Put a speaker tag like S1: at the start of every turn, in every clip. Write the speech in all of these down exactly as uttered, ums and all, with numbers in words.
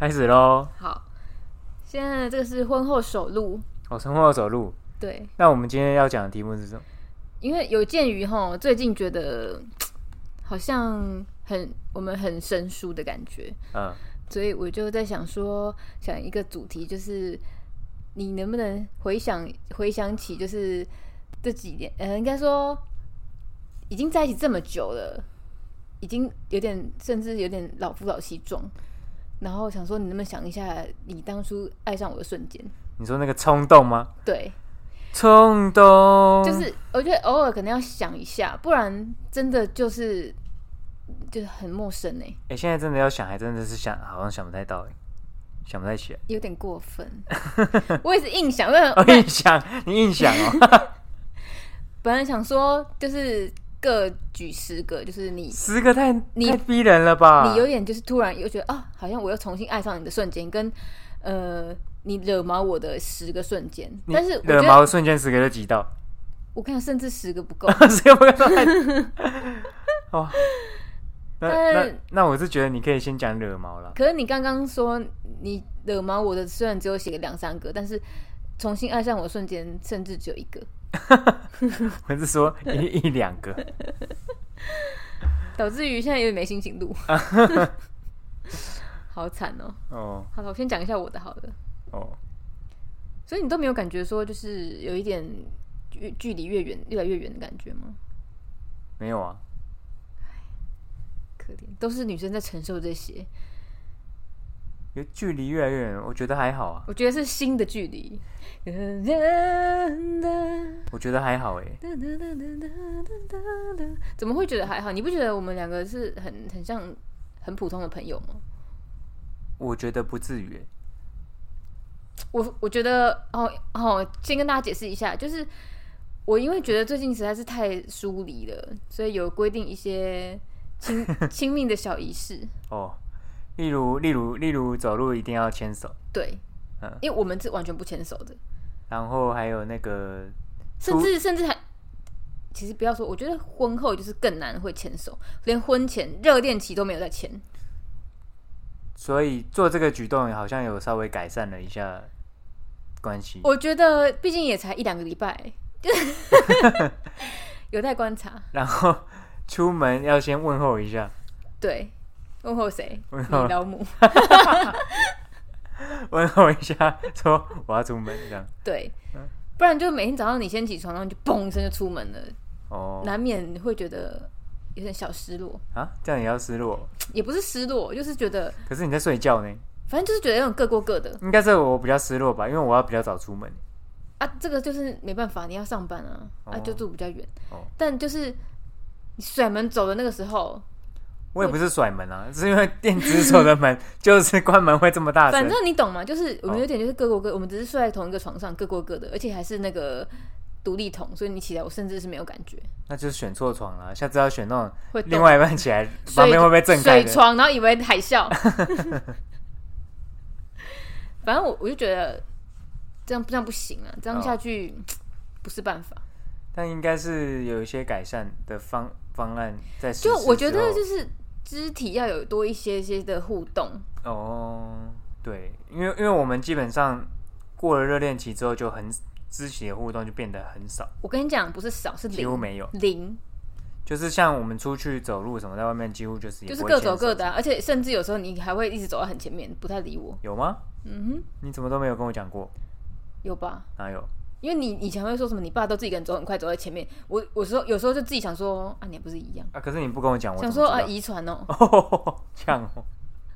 S1: 开始咯。
S2: 好，现在这个是婚后首录。
S1: 哦，婚后首录。
S2: 对。
S1: 那我们今天要讲的题目是什么？
S2: 因为有鉴于齁，最近觉得好像很我们很生疏的感觉，嗯，所以我就在想说，想一个主题，就是你能不能回想回想起，就是这几年，呃，应该说已经在一起这么久了，已经有点甚至有点老夫老妻状，然后想说，你能不能想一下，你当初爱上我的瞬间？
S1: 你说那个冲动吗？
S2: 对。
S1: 冲动
S2: 就是我觉得偶尔可能要想一下，不然真的就是就是很陌生哎、欸。
S1: 哎、欸，现在真的要想，还真的是想，好像想不太到哎、欸，想不太起来，
S2: 有点过分。我也是硬想，因为
S1: 我硬想，你硬想哦。
S2: 本来想说就是各举十个，就是你
S1: 十个太你太逼人了吧？
S2: 你有点就是突然又觉得啊，好像我又重新爱上你的瞬间，跟呃。你惹毛我的十个瞬间，但是
S1: 惹毛的瞬间十个就挤到，
S2: 我看甚至十个不够，
S1: 十个不够。哦，那那那我是觉得你可以先讲惹毛了。
S2: 可是你刚刚说你惹毛我的，虽然只有写个两三个，但是重新爱上我的瞬间甚至只有一个。
S1: 我是说一一两个，
S2: 导致于现在有点没心情录，好惨哦。哦，好了，我先讲一下我的好了。哦，所以你都没有感觉说，就是有一点距离越远，越来越远的感觉吗？
S1: 没有啊，
S2: 可怜，都是女生在承受这些。
S1: 有距离越来越远，我觉得还好啊。
S2: 我觉得是新的距离。
S1: 我觉得还好哎、欸。
S2: 怎么会觉得还好？你不觉得我们两个是很很像很普通的朋友吗？
S1: 我觉得不至于、欸。
S2: 我我觉得哦哦，先跟大家解释一下，就是我因为觉得最近实在是太疏离了，所以有规定一些亲亲密的小仪式
S1: 哦，例如例如例如走路一定要牵手，
S2: 对，嗯，因为我们是完全不牵手的，
S1: 然后还有那个，
S2: 甚至甚至还，其实不要说，我觉得婚后就是更难会牵手，连婚前热恋期都没有在牵。
S1: 所以做这个举动好像有稍微改善了一下关系。
S2: 我觉得毕竟也才一两个礼拜，有待观察。
S1: 然后出门要先问候一下。
S2: 对，问候谁？你老母。
S1: 问候一下，说我要出门这样。
S2: 对，不然就每天早上你先起床，然后你就嘣一声就出门了。哦，难免会觉得有点小失落
S1: 啊，这样也要失落？
S2: 也不是失落，就是觉得。
S1: 可是你在睡觉呢。
S2: 反正就是觉得有种各过各的。
S1: 应该是我比较失落吧，因为我要比较早出门。
S2: 啊，这个就是没办法，你要上班啊，哦、啊，就住比较远。哦。但就是你甩门走的那个时候，
S1: 我也不是甩门啊，是因为电子锁的门就是关门会这么大声。
S2: 反正你懂吗？就是我们有点就是各过各，哦、我们只是睡在同一个床上，各过各的，而且还是那个。独立筒，所以你起来我甚至是没有感觉。那
S1: 就是选错床了，下次要选那种另外一半起来旁边会不会震开的
S2: 水床，然后以为海啸。反正我我就觉得这样这样不行啊，这样下去、哦、不是办法。
S1: 但应该是有一些改善的方方案在实施之后。
S2: 就我觉得就是肢体要有多一些些的互动。
S1: 哦，对，因为因为我们基本上过了热恋期之后就很。肢体的互动就变得很少。
S2: 我跟你讲，不是少，是零，
S1: 几乎没有
S2: 零。
S1: 就是像我们出去走路什么，在外面几乎就是也
S2: 就是各走各的、啊，而且甚至有时候你还会一直走到很前面，不太理我。
S1: 有吗？嗯哼，你怎么都没有跟我讲过？
S2: 有吧？
S1: 哪有？
S2: 因为你以前会说什么，你爸都自己一个人走很快，走在前面。我我说有时候就自己想说啊，你也不是一样
S1: 啊。可是你不跟我讲，我
S2: 想说啊，遗传哦。
S1: 这样哦。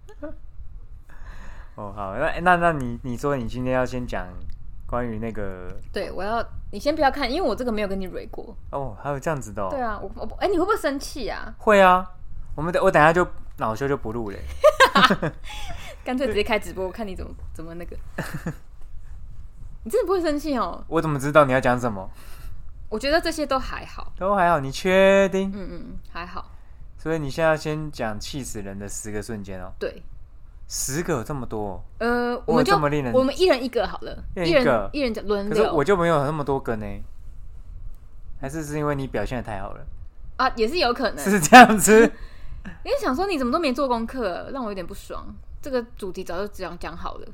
S1: 哦，好，那那那你你说你今天要先讲。关于那个，
S2: 对，我要你先不要看，因为我这个没有跟你蕊过。
S1: 哦，还有这样子的、哦。
S2: 对啊，我我哎、欸，你会不会生气啊？
S1: 会啊，我们我等一下就恼羞就不录了，
S2: 干脆直接开直播，我看你怎么怎么那个。你真的不会生气哦？
S1: 我怎么知道你要讲什么？
S2: 我觉得这些都还好，
S1: 都还好，你确定？
S2: 嗯嗯，还好。
S1: 所以你现在要先讲气死人的十个瞬间哦。
S2: 对。
S1: 十个有这么多？
S2: 呃，我们就我们一人一个好了，
S1: 一人一个，
S2: 一人轮流。
S1: 可是我就没有那么多个呢，还是是因为你表现得太好了
S2: 啊？也是有可能
S1: 是这样子。
S2: 因为想说你怎么都没做功课，让我有点不爽。 这个主题早就这样讲好了。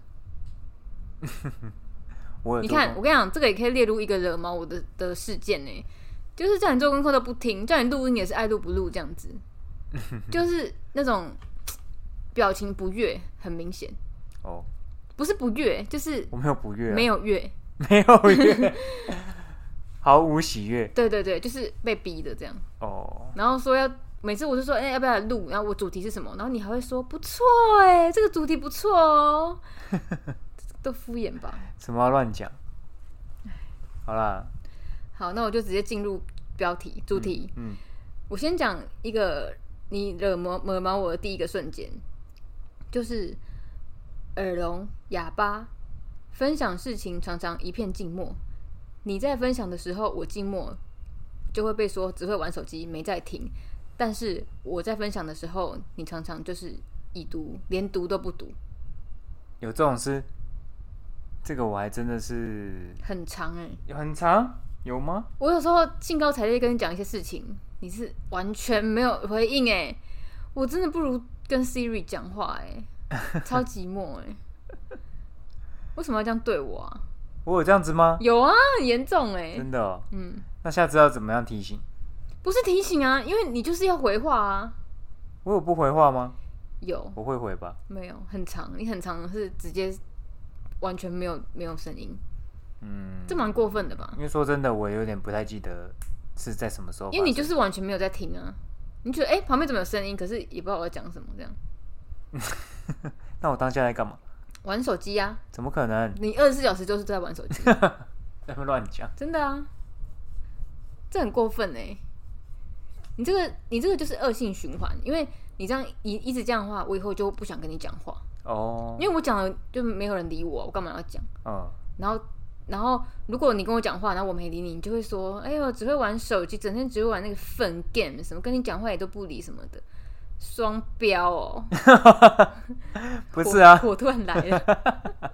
S1: 我
S2: 你看，我跟你讲，这个也可以列入一个惹毛我的的事件呢、欸，就是叫你做功课都不听，叫你录音也是爱录不录这样子，就是那种表情不悦，很明显。哦，不是不悦，就是
S1: 我没有不悦、啊，
S2: 没有悦，
S1: 没有悦，毫无喜悦。
S2: 对对对，就是被逼的这样。哦，然后说要。每次我就说，哎、欸，要不要来录？然后我主题是什么？然后你还会说不错哎、欸，这个主题不错哦，都敷衍吧？
S1: 什么要乱讲？好啦，
S2: 好，那我就直接进入标题主题。嗯，嗯我先讲一个你惹毛惹毛我的第一个瞬间，就是耳聋哑巴分享事情常常一片静默。你在分享的时候，我静默，就会被说只会玩手机，没在听。但是我在分享的时候，你常常就是已读，连读都不读。
S1: 有这种事？这个我还真的是
S2: 很长哎、
S1: 欸，很长有吗？
S2: 我有时候兴高采烈跟你讲一些事情，你是完全没有回应哎、欸，我真的不如跟 Siri 讲话哎、欸，超寂寞哎、欸。为什么要这样对我啊？
S1: 我有这样子吗？
S2: 有啊，很严重哎、欸，
S1: 真的哦。嗯，那下次要怎么样提醒？
S2: 不是提醒啊，因为你就是要回话啊。
S1: 我有不回话吗？
S2: 有，
S1: 我会回吧。没
S2: 有，很长，你很长是直接完全没有没有声音。嗯，这蛮过分的吧？
S1: 因为说真的，我有点不太记得是在什么时候。
S2: 因为你就是完全没有在听啊，你觉得哎、欸、旁边怎么有声音，可是也不知道我在讲什么这样。
S1: 那我当下在干嘛？
S2: 玩手机啊？
S1: 怎么可能？
S2: 你二十四小时都是在玩手机。
S1: 在那乱讲。
S2: 真的啊，这很过分哎、欸。你这个，你这个就是恶性循环，因为你这样一一直这样的话，我以后就不想跟你讲话哦。因为我讲了就没有人理我，我干嘛要讲？嗯。然后，然后如果你跟我讲话，然后我没理你，你就会说：“哎呦，只会玩手机，整天只会玩那个粪 game， 什么跟你讲话也都不理什么的，双标哦。”
S1: 不是啊，
S2: 我, 我突然来了。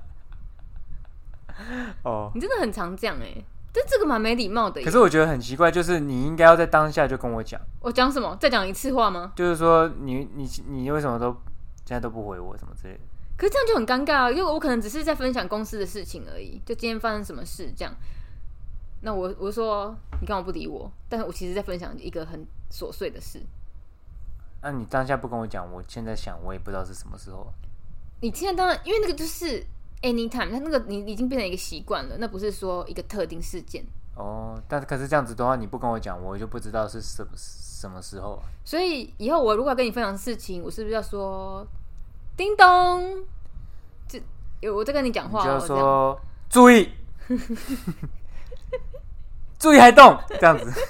S2: 哦，你真的很常这样哎、欸。但这个蛮没礼貌的耶。
S1: 可是我觉得很奇怪，就是你应该要在当下就跟我讲。
S2: 我讲什么？再讲一次话吗？
S1: 就是说你你你为什么都现在都不回我什么之类的？
S2: 可是这样就很尴尬啊，因为我可能只是在分享公司的事情而已，就今天发生什么事这样。那我我就说你干嘛不理我？但是我其实在分享一个很琐碎的事。
S1: 那、啊、你当下不跟我讲，我现在想我也不知道是什么时候。
S2: 你现在当然因为那个就是。anytime， 它那个你已经变成一个习惯了，那不是说一个特定事件
S1: 哦。但是可是这样子的话，你不跟我讲，我就不知道是什么什么时候、啊。
S2: 所以以后我如果要跟你分享事情，我是不是要说叮咚？就我在跟你讲话、哦，
S1: 你就说注意，注意还动，这样子。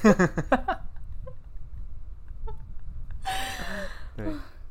S1: 对。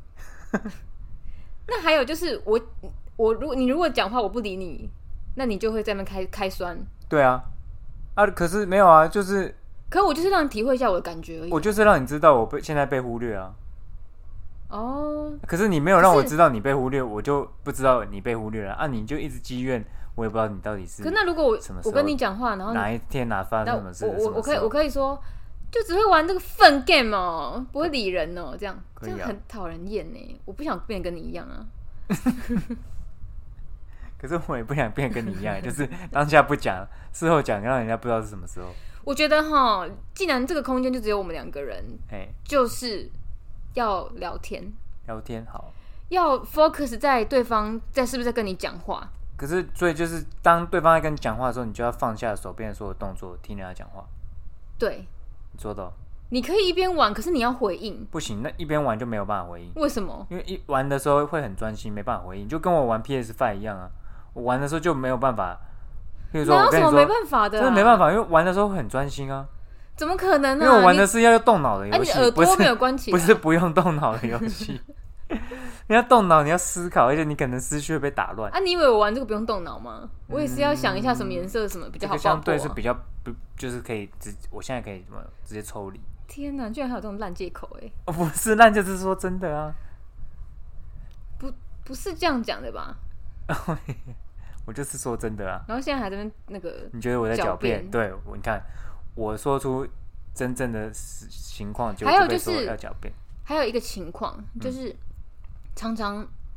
S2: 那还有就是我。我如果你如果讲话我不理你，那你就会在那边开开酸。
S1: 对啊，啊可是没有啊，就是，
S2: 可我就是让你体会一下我的感觉而已。
S1: 我就是让你知道我被现在被忽略啊。哦。可是你没有让我知道你被忽略，我就不知道你被忽略了啊！你就一直积怨，我也不知道你到底是。
S2: 可是那如果我我跟你讲话，然后
S1: 哪一天哪发生什么事？
S2: 我我我可以我可以说，就只会玩这个粪 game 哦，不会理人哦，这样、啊、这样很讨人厌呢。我不想变得跟你一样啊。
S1: 可是我也不想变得跟你一样，就是当下不讲，事后讲，让人家不知道是什么时候。
S2: 我觉得哈，既然这个空间就只有我们两个人，就是要聊天，
S1: 聊天好，
S2: 要 focus 在对方在是不是在跟你讲话。
S1: 可是，所以就是当对方在跟你讲话的时候，你就要放下手边的所有动作，听人家讲话。
S2: 对，
S1: 你做到。
S2: 你可以一边玩，可是你要回应。
S1: 不行，那一边玩就没有办法回应。
S2: 为什么？
S1: 因为一玩的时候会很专心，没办法回应，就跟我玩 P S 五 一样啊。我玩的时候就没有办法，比如说我跟你说，
S2: 哪有什么没办法的、啊？
S1: 真的没办法，因为玩的时候会很专心啊。
S2: 怎么可能呢、啊？
S1: 因为我玩的是要动脑的游戏，
S2: 啊、你耳朵没有关起来，
S1: 不是不用动脑的游戏。你要动脑，你要思考，而且你可能思绪会被打乱。
S2: 啊，你以为我玩这个不用动脑吗？我也是要想一下什么颜色什么比较好、啊。
S1: 这个相对是比较不，就是可以直，我现在可以怎么直接抽离。
S2: 天哪，居然还有这种烂借口哎、欸！
S1: 哦，不是烂，就是说真的啊。
S2: 不，不是这样讲的吧？
S1: 我就是说真的啊。
S2: 然后现在还在那边那个，
S1: 你觉得我在狡辩？对，我你看，我说出真正的情况，就
S2: 还有就是
S1: 要狡辩。
S2: 还有一个情况就是，常常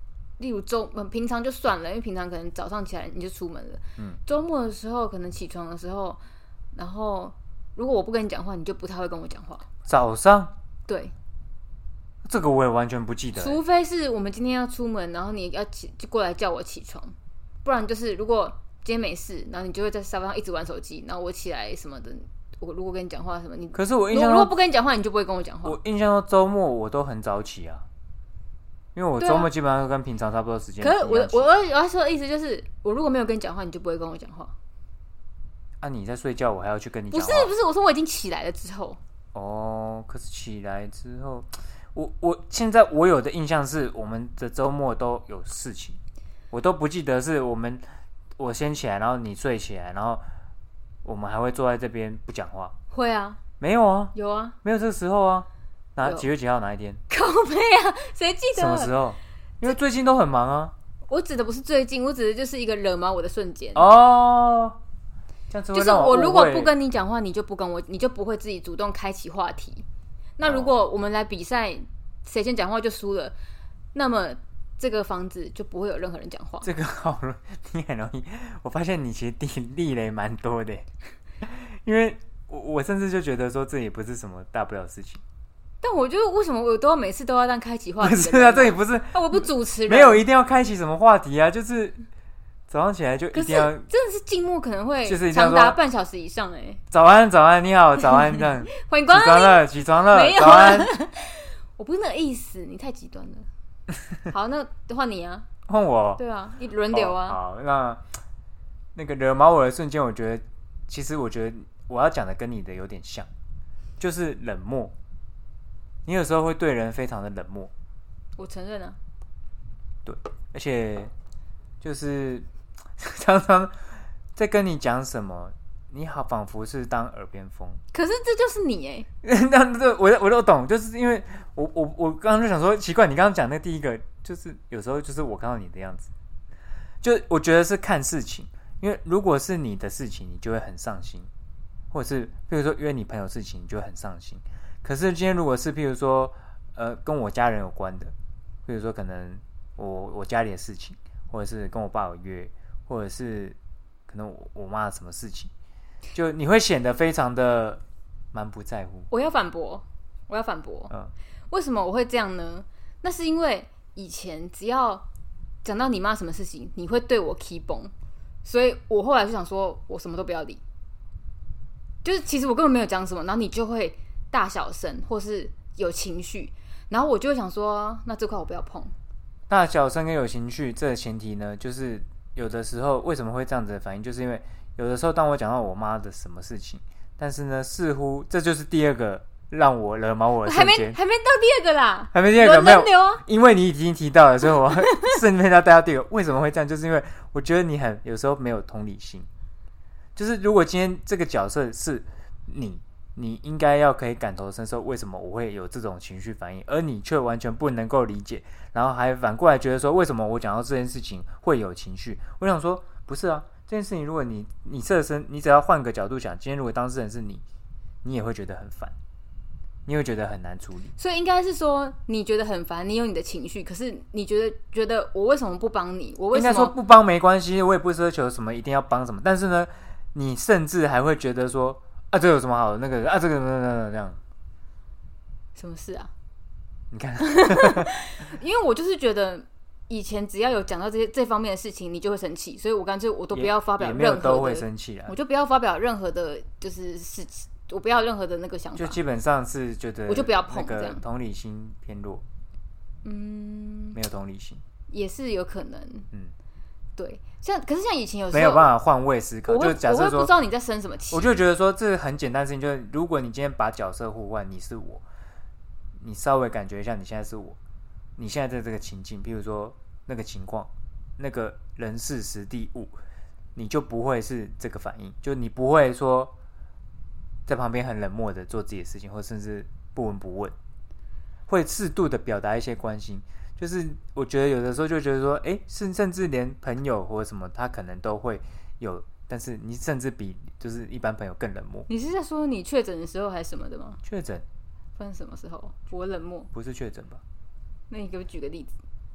S2: 例如周平常就算了，因为平常可能早上起来你就出门了，嗯，周末的时候可能起床的时候，然后如果我不跟你讲话，你就不太会跟我讲话。
S1: 早上？
S2: 对，
S1: 这个我也完全不记得、欸。
S2: 除非是我们今天要出门，然后你要起就过来叫我起床，不然就是如果今天没事，然后你就会在沙发上一直玩手机，然后我起来什么的，我如果跟你讲话什么，你
S1: 可是我印象中
S2: 如果不跟你讲话，你就不会跟我讲话。
S1: 我印象中周末我都很早起啊。因为我周末基本上跟平常差不多时间、啊。
S2: 可是我我我要说的意思就是，我如果没有跟你讲话，你就不会跟我讲话。
S1: 啊，你在睡觉，我还要去跟你讲话？
S2: 不是不是，我说我已经起来了之后。
S1: 哦，可是起来之后，我我现在我有的印象是，我们的周末都有事情，我都不记得是我们我先起来，然后你睡起来，然后我们还会坐在这边不讲话。
S2: 会啊。
S1: 没有啊。
S2: 有啊。
S1: 没有这个时候啊。哪几月几号哪一天？
S2: 靠背啊，谁记得？
S1: 什么时候？因为最近都很忙啊。
S2: 我指的不是最近，我指的就是一个惹毛我的瞬间。
S1: 哦，这样子会让我误会。
S2: 就是我如果不跟你讲话，你就不跟我，你就不会自己主动开启话题。那如果我们来比赛，谁先讲话就输了，那么这个房子就不会有任何人讲话。
S1: 这个好容易，你很容易。我发现你其实地地雷蛮多的，因为我我甚至就觉得说这也不是什么大不了的事情。
S2: 但我觉得为什么我都每次都要让开启话题？
S1: 不是啊，这也不是。
S2: 啊，我不主持人，
S1: 没有一定要开启什么话题啊，就是早上起来就一定要。
S2: 真的是静默可能会长达半小时以上哎、欸。
S1: 早安，早安，你好，早安，这样。
S2: 欢迎光临。
S1: 起床了，起床了，
S2: 没有
S1: 早安。
S2: 我不是那个意思，你太极端了。好，那换你啊。
S1: 换我。
S2: 对啊，一轮流啊。
S1: 好，好那那个惹毛我的瞬间，我觉得其实我觉得我要讲的跟你的有点像，就是冷漠。你有时候会对人非常的冷漠，
S2: 我承认啊。
S1: 对，而且就是常常在跟你讲什么，你好仿佛是当耳边风。
S2: 可是这就是你哎、
S1: 欸，那这我我都懂，就是因为我我我刚刚就想说，奇怪，你刚刚讲那第一个，就是有时候就是我看到你的样子，就我觉得是看事情，因为如果是你的事情，你就会很上心，或者是比如说约你朋友事情，你就会很上心。可是今天如果是譬如说呃跟我家人有关的，比如说可能我我家里的事情，或者是跟我爸有约，或者是可能我我妈什么事情，就你会显得非常的蛮不在乎。
S2: 我要反驳，我要反驳。嗯，为什么我会这样呢？那是因为以前只要讲到你妈什么事情，你会对我 key 崩，所以我后来就想说，我什么都不要理。就是其实我根本没有讲什么，然后你就会大小声或是有情绪，然后我就会想说，那这块我不要碰。
S1: 大小声跟有情绪，这个前提呢，就是有的时候为什么会这样子的反应，就是因为有的时候当我讲到我妈的什么事情，但是呢，似乎这就是第二个让我惹毛我的瞬间，
S2: 还没还没到第二个啦，
S1: 还没第二个，没有，
S2: 啊、
S1: 因为你已经提到了，所以我顺便要带到第二个。为什么会这样？就是因为我觉得你很有时候没有同理心，就是如果今天这个角色是你。你应该要可以感同身受，为什么我会有这种情绪反应，而你却完全不能够理解，然后还反过来觉得说，为什么我讲到这件事情会有情绪？我想说，不是啊，这件事情如果你你设身，你只要换个角度想，今天如果当事人是你，你也会觉得很烦，你会觉得很难处理。
S2: 所以应该是说，你觉得很烦，你有你的情绪，可是你觉得觉得我为什么不帮你？我为什么
S1: 应该说不帮没关系，我也不奢求什么一定要帮什么，但是呢，你甚至还会觉得说。啊，这有什么好的？那个啊，这个这样，
S2: 什么事啊？
S1: 你看，
S2: 因为我就是觉得以前只要有讲到这些这方面的事情，你就会生气，所以我干脆我都不要发表任何的，也没有
S1: 都会生气啦，
S2: 我就不要发表任何的，就是事情，我不要任何的那个想法，
S1: 就基本上是觉得
S2: 我就不要碰
S1: 这样，同理心偏弱，嗯，没有同理心
S2: 也是有可能，嗯。对，像可是像以前有时候
S1: 没有办法换位思考，
S2: 我会
S1: 就假设说
S2: 我会不知道你在生什么气，
S1: 我就觉得说这很简单的事情，就是如果你今天把角色互换，你是我，你稍微感觉一下你现在是我，你现在在这个情境，譬如说那个情况，那个人事时地物，你就不会是这个反应，就你不会说在旁边很冷漠的做自己的事情，或甚至不闻不问，会适度的表达一些关心。就是我觉得有的时候就觉得说，哎，甚甚至连朋友或什么，他可能都会有，但是你甚至比就是一般朋友更冷漠。
S2: 你是在说你确诊的时候还是什么的吗？
S1: 确诊？
S2: 分什么时候？我冷漠？
S1: 不是确诊吧？
S2: 那你给我举个例子。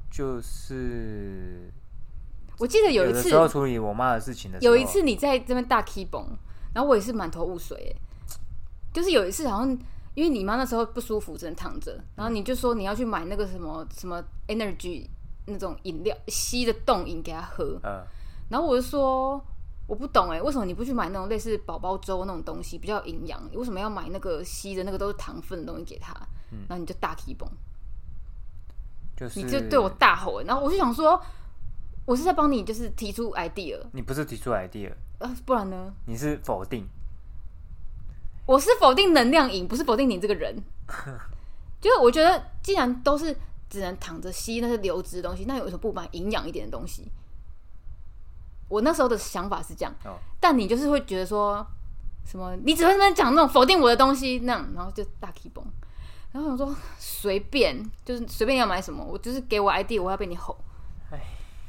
S1: 就是
S2: 我记得有一次
S1: 有的时候处理我妈的事情的时候，
S2: 有一次你在这边大 key 崩，然后我也是满头雾水，就是有一次好像因为你妈那时候不舒服，只能躺着，然后你就说你要去买那个什么什么 energy 那种饮料吸的冻饮给她喝，嗯，然后我就说我不懂哎，为什么你不去买那种类似宝宝粥那种东西比较营养？你为什么要买那个吸的那个都是糖分的东西给她？嗯，然后你就大 key 崩，就是你就对我大吼，然后我就想说，我是在帮你就是提出 idea，
S1: 你不是提出 idea，
S2: 呃，不然呢？
S1: 你是否定。
S2: 我是否定能量饮，不是否定你这个人。就是我觉得，既然都是只能躺着吸那些流质的东西，那有什么不买营养一点的东西？我那时候的想法是这样，哦、但你就是会觉得说什么，你只会在那边讲那种否定我的东西，那样，然后就大 key 崩。然后我想说，随便，就是随便要买什么，我就是给我 idea， 我要被你吼。
S1: 哎，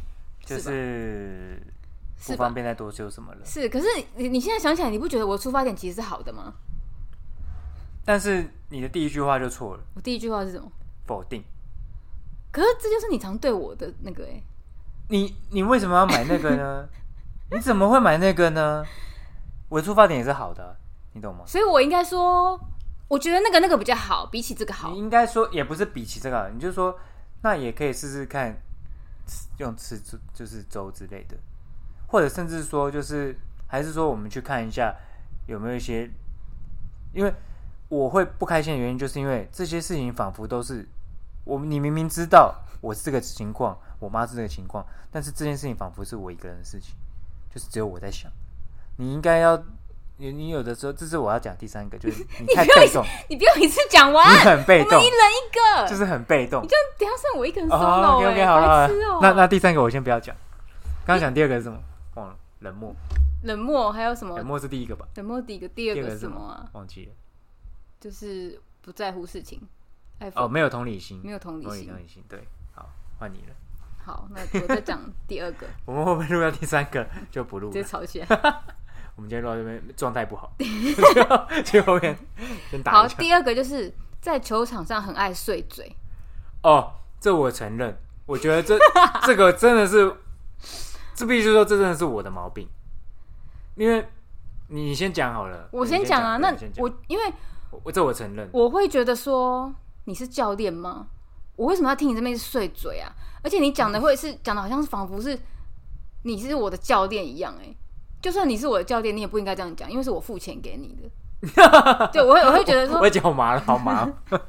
S1: 就是不方便再多说什么了。
S2: 是，可是你你现在想起来，你不觉得我的出发点其实是好的吗？
S1: 但是你的第一句话就错了。
S2: 我第一句话是什么？
S1: 否定。
S2: 可是这就是你常对我的那个哎、欸。
S1: 你你为什么要买那个呢？你怎么会买那个呢？我的出发点也是好的，你懂吗？
S2: 所以我应该说，我觉得那个那个比较好，比起这个好。
S1: 你应该说也不是比起这个好，你就说那也可以试试看，用吃就是粥之类的，或者甚至说就是还是说我们去看一下有没有一些，因为我会不开心的原因，就是因为这些事情仿佛都是我你明明知道我是这个情况，我妈是这个情况，但是这件事情仿佛是我一个人的事情，就是只有我在想。你应该要，你你有的时候，这是我要讲第三个，就是你太被动，
S2: 你不用一次讲完，
S1: 你很被动，
S2: 我们一人一个，
S1: 就是很被动。
S2: 你就等一下剩我一个人 solo， 哎，白痴哦。
S1: 那那第三个我先不要讲，刚刚讲第二个是什么？忘了，冷漠。
S2: 冷漠还有什么？
S1: 冷漠是第一个吧？
S2: 冷漠第一个，第二个是什么啊？
S1: 忘记了。
S2: 就是不在乎事情，
S1: 哦，没有同理心，
S2: 没有同理心，
S1: 同理心，对，好，换你了。
S2: 好，那我再讲第二个。
S1: 我们会不会录到第三个就不录了？
S2: 直接吵起来。
S1: 我们今天录到这边状态不好，去后面先打一下。
S2: 好，第二个就是在球场上很爱碎嘴。
S1: 哦，这我承认，我觉得这这个真的是，这必须说这真的是我的毛病，因为你先讲好了。
S2: 我先讲啊，那我因为
S1: 我这我承认，
S2: 我会觉得说你是教练吗？我为什么要听你这边碎嘴啊？而且你讲的会是讲的好像是仿佛是你是我的教练一样、欸，哎，就算你是我的教练，你也不应该这样讲，因为是我付钱给你的。对，我会我会觉得说，
S1: 我脚麻了，好麻。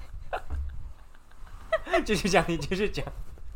S1: 继续讲，你继续讲。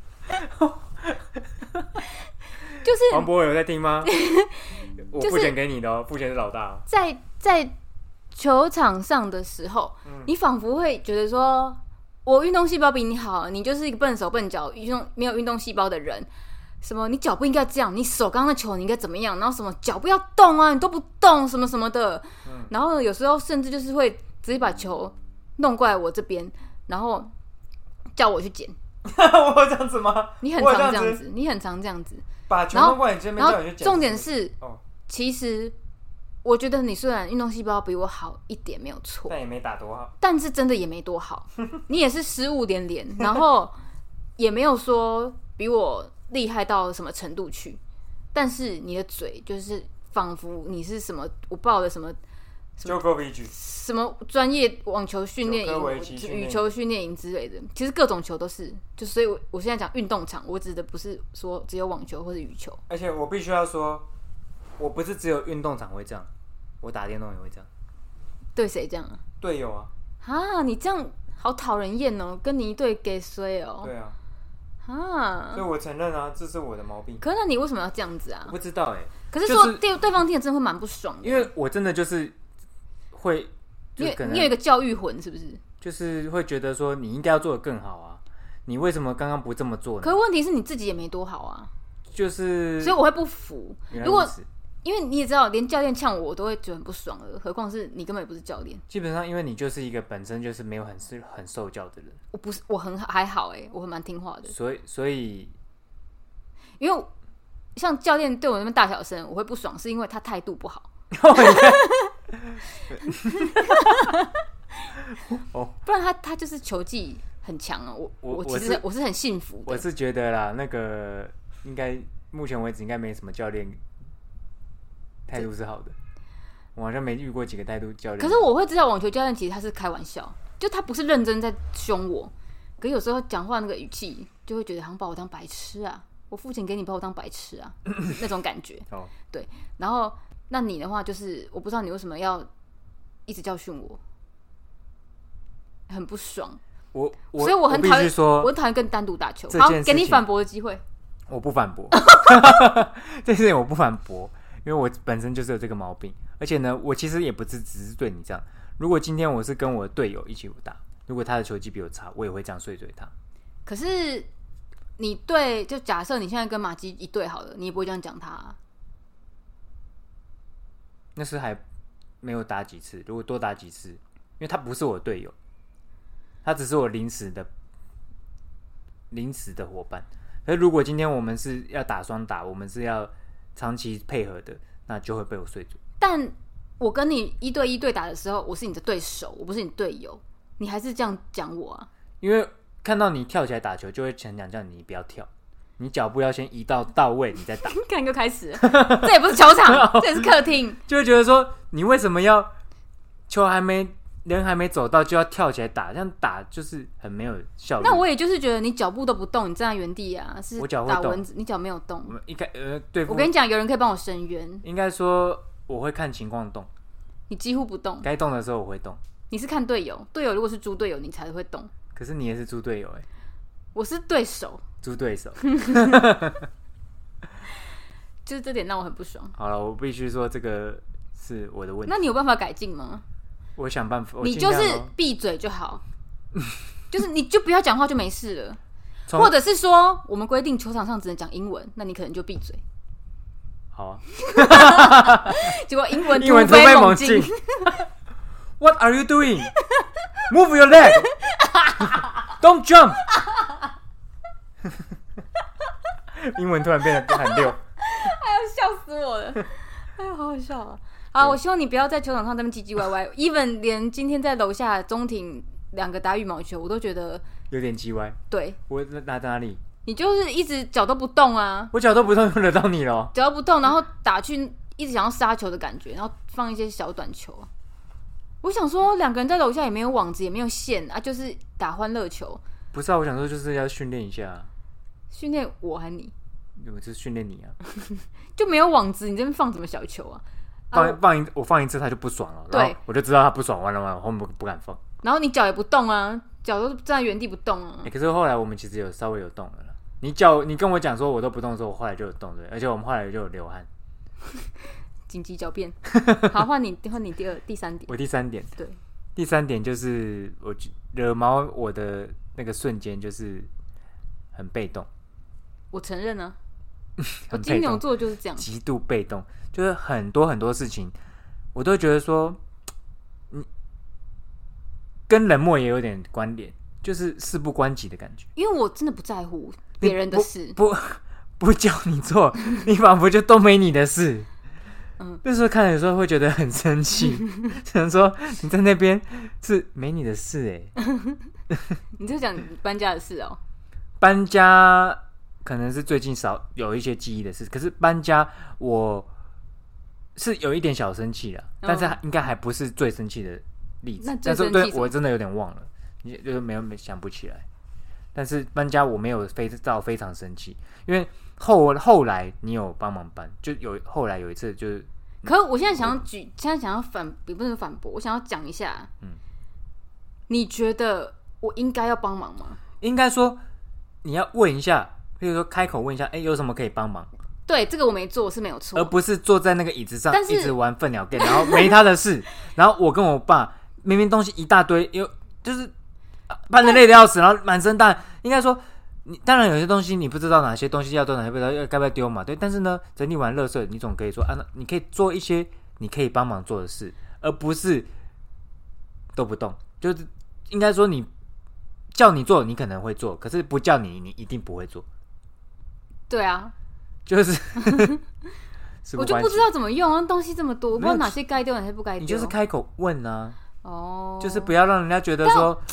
S2: 就是
S1: 王博有在听吗？我付钱给你的哦，付钱是老大。
S2: 在在球场上的时候，嗯、你仿佛会觉得说，我运动细胞比你好，你就是一个笨手笨脚、运动没有运动细胞的人。什么？你脚不应该这样，你手刚刚的球你应该怎么样？然后什么脚不要动啊，你都不动，什么什么的。嗯、然后有时候甚至就是会直接把球弄过来我这边，然后叫我去捡。
S1: 我会这样子吗？
S2: 你很常这样子，你很常这样子。
S1: 把球弄过来你这边，叫你去捡。
S2: 重点是，哦、其实我觉得你虽然运动细胞比我好一点没有错，
S1: 但也没打多好。
S2: 但是真的也没多好，你也是失误连连，然后也没有说比我厉害到什么程度去。但是你的嘴就是仿佛你是什么，我报的什么。什么专业网球训练营、羽球训练营之类的，其实各种球都是。就所以我，我现在讲运动场，我指的不是说只有网球或者羽球。
S1: 而且我必须要说，我不是只有运动场会这样，我打电动也会这样。
S2: 对谁这样啊？
S1: 队友啊！
S2: 啊，你这样好讨人厌哦，跟你一队给衰哦。
S1: 对啊。
S2: 啊，
S1: 所以我承认啊，这是我的毛病。
S2: 可是那你为什么要这样子啊？
S1: 我不知道哎、欸。
S2: 可是说、就是、对对方听了真的会蛮不爽的，
S1: 因为我真的就是。会，
S2: 你你有一个教育魂是不是？
S1: 就是会觉得说你应该要做得更好啊，你为什么刚刚不这么做呢？
S2: 可是问题是你自己也没多好啊，
S1: 就是，
S2: 所以我会不服。如果因为你也知道，连教练呛我，我都会觉得很不爽了，何况是你根本也不是教练。
S1: 基本上，因为你就是一个本身就是没有很很受教的人。
S2: 我不是，我很还好哎、欸，我很蛮听话的。
S1: 所以，所以，
S2: 因为像教练对我那边大小声，我会不爽，是因为他态度不好。不然他他就是球技很强啊。我我其实我是很幸福的。
S1: 我是觉得啦，那个应该目前为止应该没什么教练态度是好的。我好像没遇过几个态度教练。
S2: 可是我会知道网球教练其实他是开玩笑，就他不是认真在凶我。可是有时候讲话那个语气，就会觉得好像把我当白痴啊！我付钱给你，把我当白痴啊，那种感觉。哦，对。然后那你的话，就是我不知道你为什么要一直教训我，很不爽。
S1: 我, 我
S2: 所以我很讨厌，我很讨厌跟单独打球。好，给你反驳的机会。
S1: 我不反驳，这事情我不反驳，因为我本身就是有这个毛病。而且呢，我其实也不是只是对你这样。如果今天我是跟我的队友一起打，如果他的球技比我差，我也会这样碎嘴他。
S2: 可是你对，就假设你现在跟马基一队好了，你也不会这样讲他啊。
S1: 那是还没有打几次，如果多打几次，因为他不是我队友，他只是我临时的临时的伙伴。可是如果今天我们是要打双打，我们是要长期配合的，那就会被我碎嘴。
S2: 但我跟你一对一对打的时候，我是你的对手，我不是你队友，你还是这样讲我啊？
S1: 因为看到你跳起来打球，就会想讲叫你不要跳，你脚步要先移到到位，你再打。
S2: 看就开始了，这也不是球场，这也是客厅，
S1: 就会觉得说你为什么要球还没人还没走到就要跳起来打，这样打就是很没有效率。
S2: 那我也就是觉得你脚步都不动，你站在原地啊，是打蚊子，你脚没有动。
S1: 应该呃，对，
S2: 我跟你讲，有人可以帮我伸冤。
S1: 应该说我会看情况动，
S2: 你几乎不动，
S1: 该动的时候我会动。
S2: 你是看队友，队友如果是猪队友，你才会动。
S1: 可是你也是猪队友哎、欸，
S2: 我是对手，
S1: 猪对手，
S2: 就是这点让我很不爽。
S1: 好了，我必须说这个是我的问题。
S2: 那你有办法改进吗？
S1: 我想办法，
S2: 你就是闭嘴就好，就是你就不要讲话就没事了，或者是说我们规定球场上只能讲英文，那你可能就闭嘴。
S1: 好啊，
S2: 结果英文
S1: 突飞猛进。What are you doing? Move your leg. Don't jump. 英文突然变得很溜，
S2: 哎呦，笑死我了！哎呦，好好笑啊！好，我希望你不要在球场上那边唧唧歪歪。even 连今天在楼下中庭两个打羽毛球，我都觉得
S1: 有点唧歪。
S2: 对，
S1: 我哪哪里？
S2: 你就是一直脚都不动啊！
S1: 我脚都不动，用得到你咯。
S2: 脚都不动，然后打去一直想要杀球的感觉，然后放一些小短球。我想说，两个人在楼下也没有网子，也没有线啊，就是打欢乐球。
S1: 不是啊，我想说就是要训练一下。
S2: 训练我还你？
S1: 我就是训练你啊！
S2: 就没有网子，你这边放什么小球啊？
S1: 放放一我放一次他就不爽了，
S2: 对，
S1: 然后我就知道他不爽，完了完了，后面 不, 不敢放。
S2: 然后你脚也不动啊，脚都站在原地不动啊。
S1: 欸、可是后来我们其实有稍微有动了啦。你脚你跟我讲说我都不动的时候，我后来就有动对，而且我们后来就有流汗。
S2: 紧急狡辩。好，换你换你第二第三点。
S1: 我第三点，
S2: 对，
S1: 第三点就是我惹毛我的那个瞬间就是很被动。
S2: 我承认啊。我金牛座就是这样，
S1: 极度被动，就是很多很多事情，我都觉得说，嗯，跟冷漠也有点关联，就是事不关己的感觉。
S2: 因为我真的不在乎别人的事，
S1: 不 不, 不叫你做，你仿佛就都没你的事。嗯，那时候看的时候会觉得很生气，想说你在那边是没你的事哎、欸。
S2: 你在讲搬家的事哦？
S1: 搬家。可能是最近少有一些记忆的事，可是搬家我是有一点小生气了，哦、但是应该还不是最生气的例子。
S2: 那最生气
S1: 但是对我真的有点忘了，就是没有想不起来。但是搬家我没有非到非常生气，因为后后来你有帮忙搬，就有后来有一次就是。
S2: 可是我现在想要举，现在想要反，也不能反驳，我想要讲一下。嗯，你觉得我应该要帮忙吗？
S1: 应该说你要问一下。比如说开口问一下，哎、欸，有什么可以帮忙？
S2: 对，这个我没做是没有错，
S1: 而不是坐在那个椅子上一直玩分鸟 game， 然后没他的事。然后我跟我爸明明东西一大堆，有就是搬得累得要死，然后满身大。应该说，你当然有些东西你不知道哪些东西要丢，哪些不知道要该不要丢嘛，对。但是呢，整理完垃圾，你总可以说啊，你可以做一些你可以帮忙做的事，而不是都不动。就是应该说，你叫你做，你可能会做，可是不叫你，你一定不会做。
S2: 对啊，
S1: 就是
S2: 我就不知道怎么用啊，东西这么多，我不知道哪些该丢，哪些不该丢。
S1: 你就是开口问啊，
S2: 哦，
S1: 就是不要让人家觉得说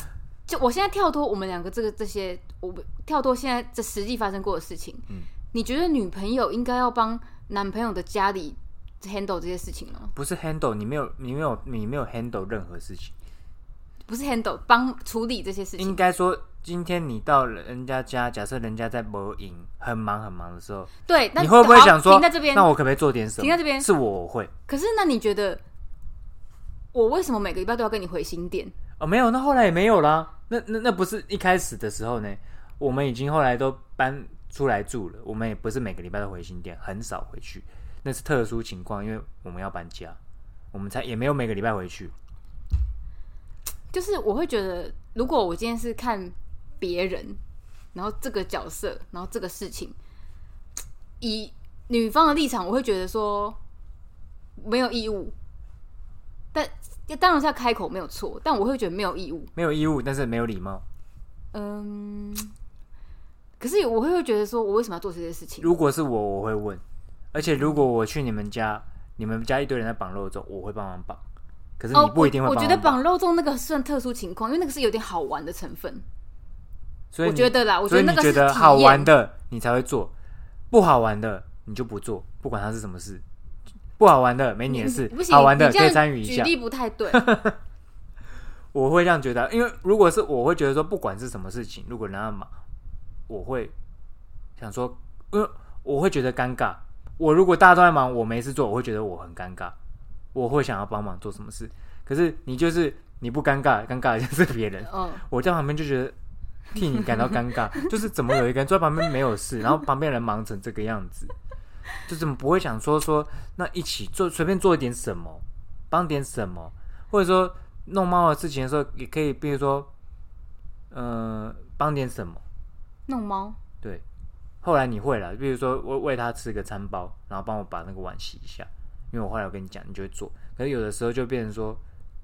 S2: 就我现在跳脱我们两个这个这些，我跳脱现在这实际发生过的事情，嗯，你觉得女朋友应该要帮男朋友的家里 handle 这些事情吗？
S1: 不是 handle， 你没有，你没有，你没有 handle 任何事情，
S2: 不是 handle 帮处理这些事情。
S1: 应该说，今天你到人家家，假设人家在没赢，很忙很忙的时候，
S2: 对，
S1: 你会不会想说，
S2: 停在这边，
S1: 那我可不可以做点什么？
S2: 停在这边，
S1: 是我会。
S2: 可是那你觉得，我为什么每个礼拜都要跟你回新店？
S1: 哦，没有，那后来也没有啦。那那那不是一开始的时候呢？我们已经后来都搬出来住了，我们也不是每个礼拜都回新店，很少回去。那是特殊情况，因为我们要搬家，我们才也没有每个礼拜回去。
S2: 就是我会觉得，如果我今天是看别人，然后这个角色，然后这个事情，以女方的立场，我会觉得说没有义务，但当然是要开口没有错，但我会觉得没有义务，
S1: 没有义务，但是没有礼貌。
S2: 嗯，可是我会觉得说，我为什么要做这些事情？
S1: 如果是我，我会问，而且如果我去你们家，你们家一堆人在绑肉粽，我会帮忙绑。可是你不一定会帮忙绑。
S2: 哦、我, 我觉得绑肉粽那个算特殊情况，因为那个是有点好玩的成分。
S1: 所以
S2: 我觉得啦，我觉得那个是
S1: 所以你觉得好玩的你才会做，不好玩的你就不做，不管它是什么事。不好玩的没你的事，好玩的可以参与一下。
S2: 举例不太对。
S1: 我会这样觉得，因为如果是我会觉得说，不管是什么事情，如果人家忙，我会想说，因为我会觉得尴尬。我如果大家都在忙，我没事做，我会觉得我很尴尬，我会想要帮忙做什么事。可是你就是你不尴尬，尴尬的就是别人。嗯，我在旁边就觉得替你感到尴尬，就是怎么有一个人坐在旁边没有事，然后旁边人忙成这个样子，就怎么不会想说说那一起做随便做一点什么，帮点什么，或者说弄猫的事情的时候也可以，比如说呃帮点什么。
S2: 弄猫？
S1: 对。后来你会了，比如说我喂他吃个餐包，然后帮我把那个碗洗一下，因为我后来我跟你讲，你就会做。可是有的时候就变成说，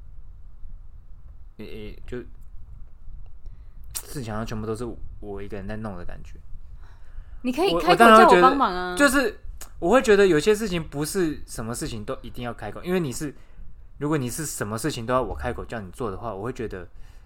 S1: 诶、欸，就事情好像全部都是我一个人在弄的感觉。
S2: 你可以开口叫我帮忙啊。
S1: 就是我会觉得有些事情不是什么事情都一定要开口，因为你是如果你是什么事情都要我开口叫你做的话，我会觉得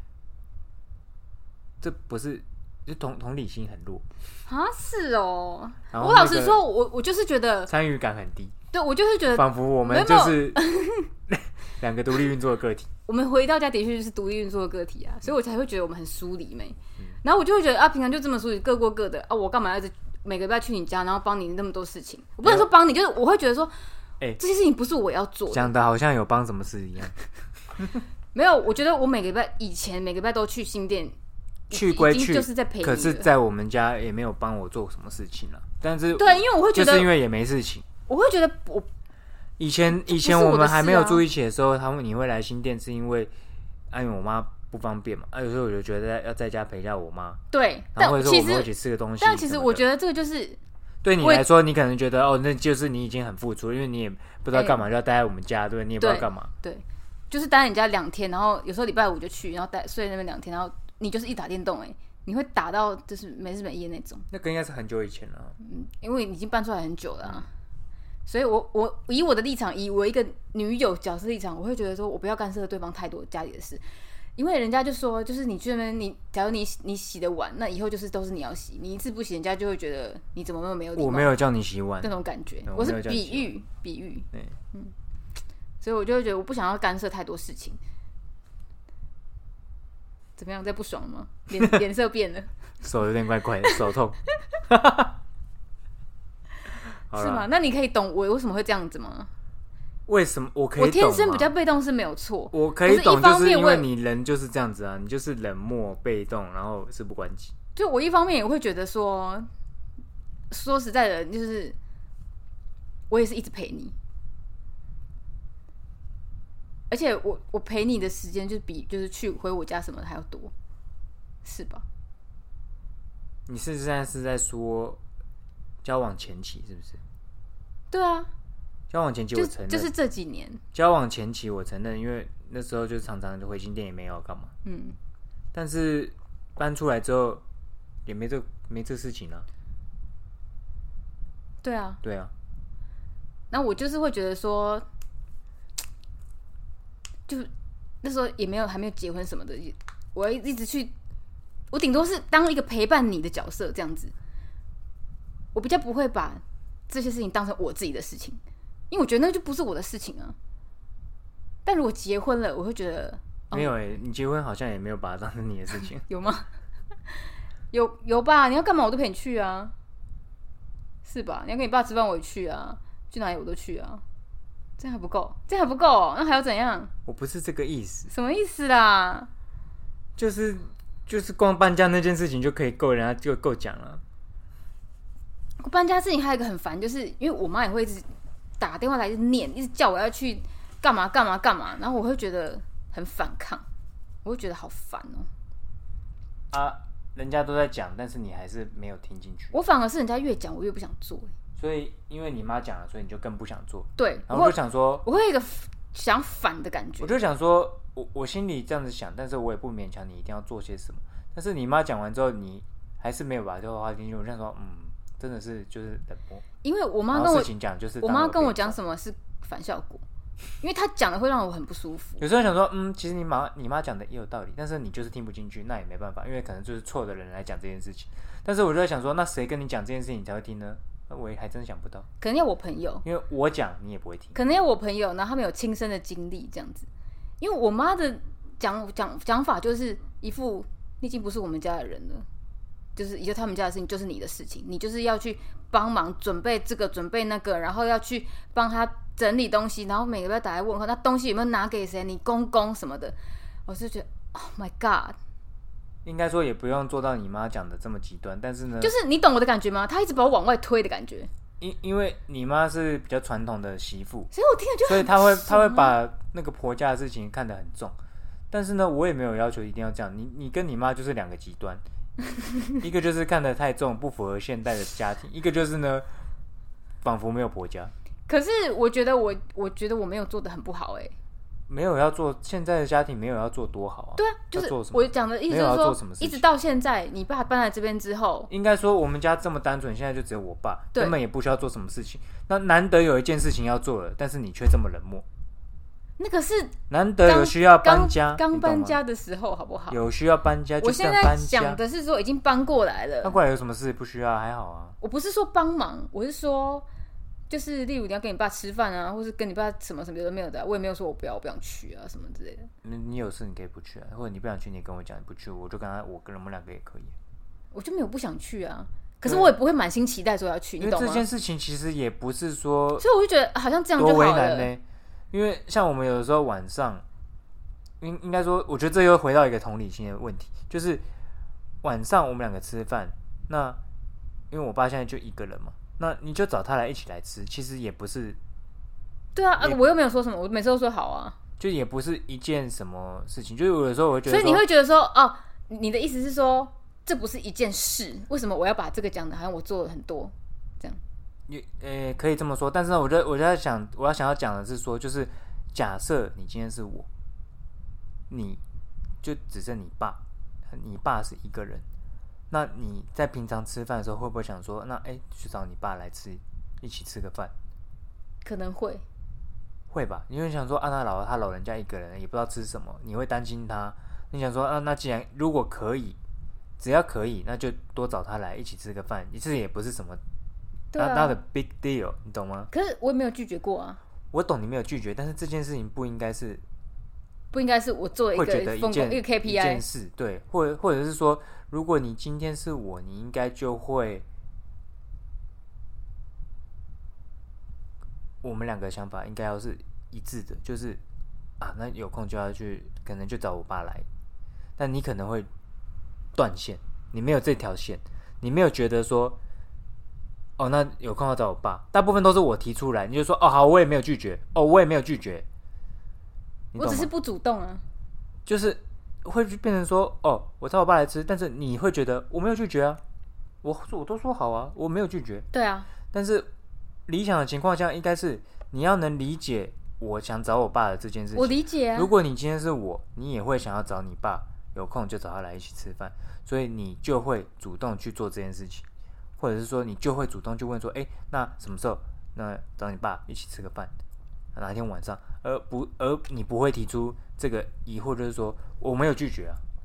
S1: 这不是。就 同, 同理心很弱
S2: 啊，是哦。我老实说，我我就是觉得
S1: 参与感很低。
S2: 对，我就是觉得
S1: 仿佛我们就是两个独立运作的个体。
S2: 我们回到家的确就是独立运作的个体啊，所以我才会觉得我们很疏离没。嗯、然后我就会觉得啊，平常就这么疏离，各过各的啊，我干嘛要每个礼拜去你家，然后帮你那么多事情？我不能说帮你，就是我会觉得说，哎、欸，这些事情不是我要做的，
S1: 讲的好像有帮什么事一样。
S2: 没有，我觉得我每个礼拜以前每个礼拜都去新店。
S1: 去归去，
S2: 就是在陪你，
S1: 可是在我们家也没有帮我做什么事情了。但是
S2: 对，因为我会觉得，
S1: 就是因为也没事情，
S2: 我会觉得我
S1: 以前以前我们还没有住一起的时候，他们你会来新店是因为，啊，因为我妈不方便嘛，啊，有时候我就觉得要在家陪一下我妈。
S2: 对，
S1: 然后或者说我们会一起吃个东西。
S2: 但其实我觉得这个就是
S1: 对你来说，你可能觉得哦，那就是你已经很付出，因为你也不知道干嘛，就要待在我们家，对，你也不知道干嘛。
S2: 对，就是待在你家两天，然后有时候礼拜五就去，然后待睡那边两天，然后你就是一打电动、欸，哎。你会打到就是没日没夜那种，
S1: 那个应该是很久以前了、啊，
S2: 嗯，因为已经搬出来很久了、啊，所以我我以我的立场，以我一个女友角色立场，我会觉得说我不要干涉对方太多家里的事，因为人家就说，就是你去那边，你假如你你洗的碗，那以后就是都是你要洗，你一次不洗，人家就会觉得你怎么那么没有礼貌。
S1: 我没有叫你洗碗
S2: 那种感觉，
S1: 我,
S2: 我是比喻比喻，
S1: 对，
S2: 嗯，所以我就会觉得我不想要干涉太多事情。怎么样？在不爽吗？脸脸色变了，
S1: 手有点怪怪的，手痛。
S2: 是吗？那你可以懂我为什么会这样子吗？
S1: 为什么我可以懂？
S2: 我天生比较被动是没有错，
S1: 我可以懂，就是因为你人就是这样子啊，你就是冷漠、被动，然后事不关己。
S2: 就我一方面也会觉得说，说实在的，就是我也是一直陪你。而且我我陪你的时间就比就是去回我家什么的还要多，是吧？
S1: 你是现在是在说交往前期是不是？
S2: 对啊，
S1: 交往前期我承认，
S2: 就, 就是这几年
S1: 交往前期我承认，因为那时候就常常回新店也没有干嘛，嗯，但是搬出来之后也没这没这事情啊。
S2: 对啊，
S1: 对啊。
S2: 那我就是会觉得说。就那时候也没有还没有结婚什么的， 我要一直去，我顶多是当一个陪伴你的角色这样子。我比较不会把这些事情当成我自己的事情，因为我觉得那就不是我的事情啊。但如果结婚了，我会觉得、
S1: 哦、没有哎、欸，你结婚好像也没有把它当成你的事情，
S2: 有吗？有有吧？你要干嘛我都陪你去啊，是吧？你要跟你爸吃饭我也去啊，去哪里我都去啊。这样还不够，这样还不够、哦，那还要怎样？
S1: 我不是这个意思。
S2: 什么意思啦？
S1: 就是就是光搬家那件事情就可以够人家就够讲了。
S2: 搬家事情还有一个很烦，就是因为我妈也会一直打电话来，一直念，一直叫我要去干嘛干嘛干嘛，然后我会觉得很反抗，我会觉得好烦哦。
S1: 啊，人家都在讲，但是你还是没有听进去。
S2: 我反而是人家越讲，我越不想做。
S1: 所以因为你妈讲了，所以你就更不想做。
S2: 对，
S1: 然后我就想说，
S2: 我会有一个想反的感觉。
S1: 我就想说，我我心里这样子想，但是我也不勉强你一定要做些什么。但是你妈讲完之后，你还是没有把这个话听进去。我想说，嗯。真的是就是冷漠，
S2: 因为我妈跟我
S1: 事情讲就是
S2: 我妈跟我讲什么是反效果，因为她讲的会让我很不舒服。
S1: 有时候想说，嗯，其实你妈你妈讲的也有道理，但是你就是听不进去，那也没办法，因为可能就是错的人来讲这件事情。但是我就在想说，那谁跟你讲这件事情你才会听呢？我也还真想不到，
S2: 可能要我朋友，
S1: 因为我讲你也不会听，
S2: 可能要我朋友，然后他们有亲身的经历这样子。因为我妈的讲讲讲法就是一副你已经不是我们家的人了。就是以后他们家的事情就是你的事情，你就是要去帮忙准备这个准备那个，然后要去帮他整理东西，然后每个月打来问候，那东西有没有拿给谁，你公公什么的，我就觉得 Oh my God，
S1: 应该说也不用做到你妈讲的这么极端，但是呢，
S2: 就是你懂我的感觉吗？他一直把我往外推的感觉。
S1: 因因为你妈是比较传统的媳妇，
S2: 所以我听了就很、啊、
S1: 所以她会她会把那个婆家的事情看得很重，但是呢，我也没有要求一定要这样，你你跟你妈就是两个极端。一个就是看得太重，不符合现代的家庭；一个就是呢，仿佛没有婆家。
S2: 可是我觉得我，我觉得我没有做得很不好哎、欸。
S1: 没有要做，现在的家庭没有要做多好啊。
S2: 对啊，就是我讲的意思就是说，一直到现在，你爸搬来这边之后，
S1: 应该说我们家这么单纯，现在就只有我爸，根本也不需要做什么事情。那难得有一件事情要做了，但是你却这么冷漠。
S2: 那个是
S1: 难得有需要搬家，
S2: 刚搬家的时候，好不好？
S1: 有需要搬家，
S2: 我现在讲的是说已经搬过来了。
S1: 搬过来有什么事不需要？还好啊。
S2: 我不是说帮忙，我是说，就是例如你要跟你爸吃饭啊，或是跟你爸什么什么有的没有的、啊，我也没有说我不要，我不想去啊什么之类的。
S1: 你你有事你可以不去啊，或者你不想去，你跟我讲你不去，我就跟他，我跟我们两个也可以。
S2: 我就没有不想去啊，可是我也不会满心期待说要去，你懂吗？
S1: 因为这件事情其实也不是说，
S2: 所以我就觉得好像这样就好了。
S1: 多为难呢？因为像我们有的时候晚上，应应该说，我觉得这又回到一个同理心的问题，就是晚上我们两个吃饭，那因为我爸现在就一个人嘛，那你就找他来一起来吃，其实也不是。
S2: 对啊，我又没有说什么，我每次都说好啊，
S1: 就也不是一件什么事情，就是有的时候我会觉得，
S2: 所以你会觉得说，哦，你的意思是说，这不是一件事，为什么我要把这个讲的好像我做了很多这样？
S1: 也呃可以这么说，但是呢，我觉得我在想，我要想要讲的是说，就是假设你今天是我，你就只剩你爸，你爸是一个人，那你在平常吃饭的时候会不会想说，那哎去找你爸来吃，一起吃个饭？
S2: 可能会，
S1: 会吧？因为想说啊，那老他老人家一个人也不知道吃什么，你会担心他，你想说啊，那既然如果可以，只要可以，那就多找他来一起吃个饭，一次也不是什么。
S2: 啊、
S1: not a big deal， 你懂吗？
S2: 可是我也没有拒绝过啊。
S1: 我懂你没有拒绝，但是这件事情不应该是，
S2: 不应该是我做一个
S1: 一件
S2: 一个 K P I
S1: 一件事，对，或者或者是说，如果你今天是我，你应该就会，我们两个想法应该要是一致的，就是啊，那有空就要去，可能就找我爸来，但你可能会断线，你没有这条线，你没有觉得说。哦，那有空要找我爸，大部分都是我提出来，你就说哦好，我也没有拒绝，哦我也没有拒绝，
S2: 我只是不主动啊，
S1: 就是会变成说哦我找我爸来吃，但是你会觉得我没有拒绝啊，我我都说好啊，我没有拒绝，
S2: 对啊，
S1: 但是理想的情况下应该是你要能理解我想找我爸的这件事情，
S2: 我理解啊，
S1: 如果你今天是我，你也会想要找你爸，有空就找他来一起吃饭，所以你就会主动去做这件事情。或者是说你就会主动去问说，哎，那什么时候？那找你爸一起吃个饭，哪一天晚上？而不而你不会提出这个疑惑，就是说我没有拒绝啊。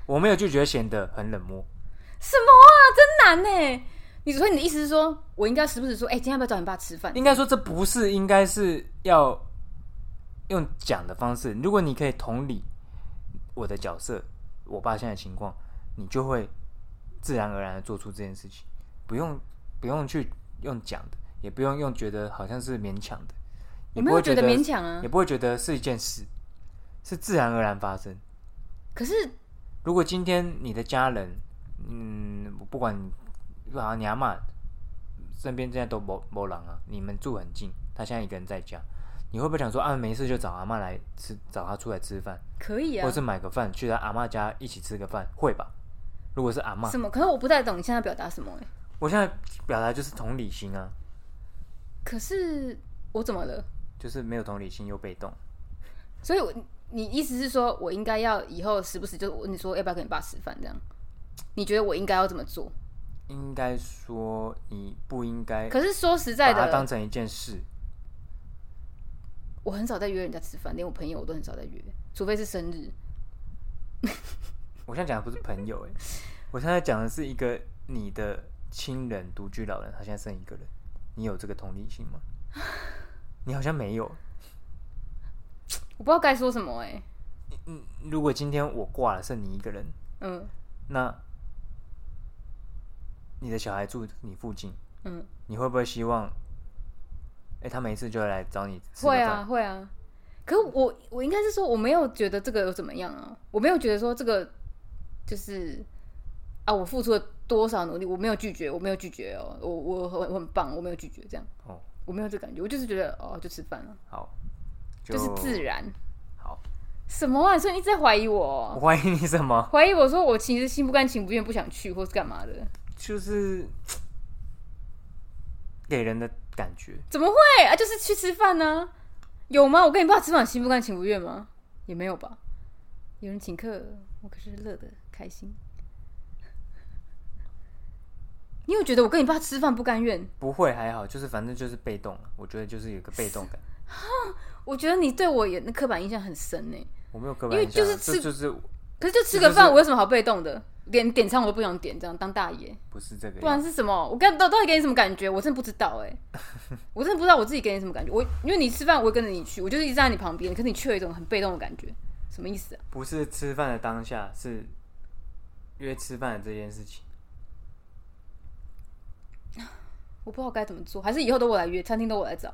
S1: 我没有拒绝显得很冷漠。
S2: 什么啊，真难呢！你所以你的意思是说，我应该时不时说，哎、欸，今天要不要找你爸吃饭？
S1: 应该说这不是，应该是要用讲的方式。如果你可以同理我的角色，我爸现在的情况，你就会自然而然的做出这件事情，不用不用去用讲的，也不用用觉得好像是勉强的。
S2: 我没有觉得勉强啊，
S1: 也不会觉得是一件事，是自然而然发生。
S2: 可是，如
S1: 果今天你的家人，嗯，不管你，好像你阿嬷身边现在都没没人啊，你们住很近，他现在一个人在家，你会不会想说啊，没事就找阿嬷来吃，找他出来吃饭？
S2: 可以啊，
S1: 或者是买个饭去他阿嬷家一起吃个饭，会吧？如果是阿嬷，
S2: 什么？可是我不太懂你现在表达什么哎、欸。
S1: 我现在表达就是同理心啊。
S2: 可是我怎么了？
S1: 就是没有同理心又被动。
S2: 所以我，你意思是说我应该要以后时不时就问你说要不要跟你爸吃饭这样？你觉得我应该要这么做？
S1: 应该说你不应该。
S2: 可是说实在的，
S1: 把它当成一件事。
S2: 我很少在约人家吃饭，连我朋友我都很少在约，除非是生日。
S1: 我现在讲的不是朋友哎，我现在讲的是一个你的亲人独居老人，他现在剩一个人，你有这个同理心吗？你好像没有。
S2: 我不知道该说什么哎、
S1: 欸。如果今天我挂了，剩你一个人，嗯，那你的小孩住你附近，嗯，你会不会希望，哎、欸，他每一次就会来找你吃个饭？
S2: 会啊，会啊。可是我我应该是说，我没有觉得这个有怎么样啊，我没有觉得说这个就是啊，我付出了多少努力，我没有拒绝，我没有拒绝哦，我我很我很棒，我没有拒绝这样。哦。我没有这感觉，我就是觉得哦，就吃饭了。
S1: 好，
S2: 就，就是自然。
S1: 好，
S2: 什么啊？所以你一直在怀疑我？
S1: 我怀疑你什么？
S2: 怀疑我说我其实心不甘情不愿，不想去，或是干嘛的？
S1: 就是给人的感觉。
S2: 怎么会啊？就是去吃饭呢、啊？有吗？我跟你爸吃饭心不甘情不愿吗？也没有吧。有人请客，我可是乐得开心。你有觉得我跟你爸吃饭不甘愿？
S1: 不会，还好，就是反正就是被动了。我觉得就是有个被动感。
S2: 我觉得你对我的刻板印象很深呢。
S1: 我没有刻板印象，因为就是
S2: 吃，
S1: 就是，
S2: 可是就吃个饭，我有什么好被动的？连点餐我都不想点，这样当大爷？
S1: 不是这个，
S2: 不然是什么？我刚到到底给你什么感觉？我真的不知道哎，我真的不知道我自己给你什么感觉。我因为你吃饭，我会跟着你去，我就是一直站在你旁边，可是你却有一种很被动的感觉，什么意思啊？
S1: 不是吃饭的当下，是约吃饭的这件事情。
S2: 我不知道该怎么做，还是以后都我来约，餐厅都我来找。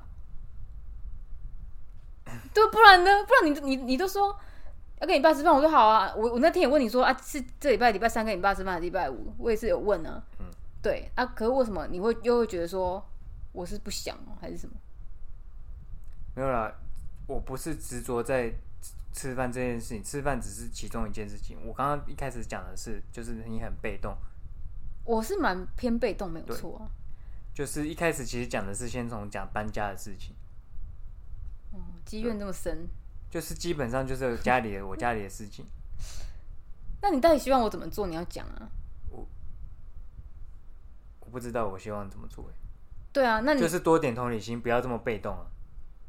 S2: 对，不然呢？不然你你你都说要跟你爸吃饭，我说好啊。我我那天也问你说啊，是这礼拜礼拜三跟你爸吃饭，还是礼拜五？我也是有问啊。嗯，对啊。可是为什么你会又会觉得说我是不想哦，还是什么？
S1: 没有啦，我不是执着在吃饭这件事情，吃饭只是其中一件事情。我刚刚一开始讲的是，就是你很被动。
S2: 我是蛮偏被动，没有错啊。
S1: 就是一开始其实讲的是先从讲搬家的事情，
S2: 哦，积怨这么深，
S1: 就是基本上就是家里的我家里的事情。
S2: 那你到底希望我怎么做？你要讲啊。
S1: 我我不知道我希望怎么做。
S2: 对啊，那你
S1: 就是多点同理心，不要这么被动啊。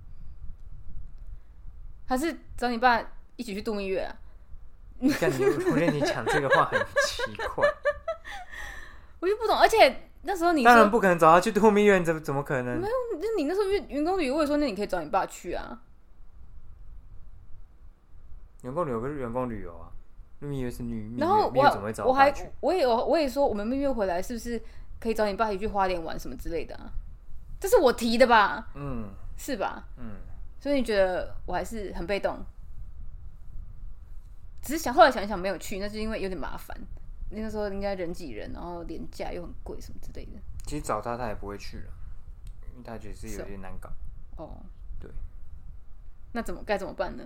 S2: 还是找你爸一起去度蜜月啊？
S1: 你看你，我觉得你讲这个话很奇怪。
S2: 我就不懂，而且。那时候你
S1: 当然不可能找他去度蜜月，怎怎么可能？
S2: 没有，那你那时候员工旅游，我也说那你可以找你爸去啊。
S1: 员工旅游不是员工旅游啊，蜜月是蜜月。
S2: 然后我
S1: 怎么会找
S2: 我还我也有我也说我们蜜月回来是不是可以找你爸一起去花莲玩什么之类的啊？这是我提的吧？嗯，是吧？嗯，所以你觉得我还是很被动？只是想后来想一想没有去，那是因为有点麻烦。那个时候应该人挤人，然后廉价又很贵什么之类的。
S1: 其实找他他也不会去了，因为他觉得是有点难搞。
S2: 哦，
S1: 对。
S2: 那怎么该怎么办呢？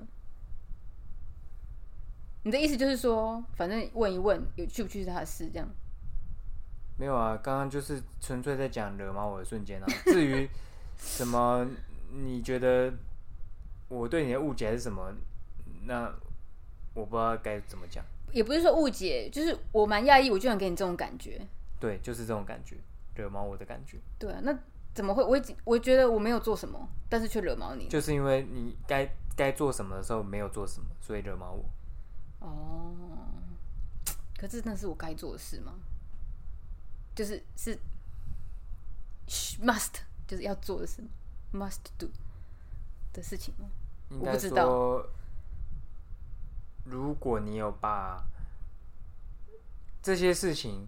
S2: 你的意思就是说，反正问一问有去不去是他的事，这样？
S1: 没有啊，刚刚就是纯粹在讲惹毛我的瞬间啊。至于什么你觉得我对你的误解还是什么，那我不知道该怎么讲。
S2: 也不是说误解，就是我蛮讶异，我居然给你这种感觉。
S1: 对，就是这种感觉，惹毛我的感觉。
S2: 对啊，那怎么会？我我觉得我没有做什么，但是却惹毛你。
S1: 就是因为你该该做什么的时候没有做什么，所以惹毛我。
S2: 哦， 可是那是我该做的事吗？就是是 must 就是要做的事吗 ？must do 的事情吗？我不知道。
S1: 如果你有把这些事情，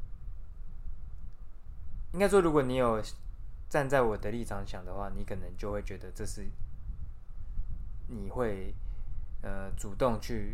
S1: 应该说，如果你有站在我的立场想的话，你可能就会觉得这是你会呃主动去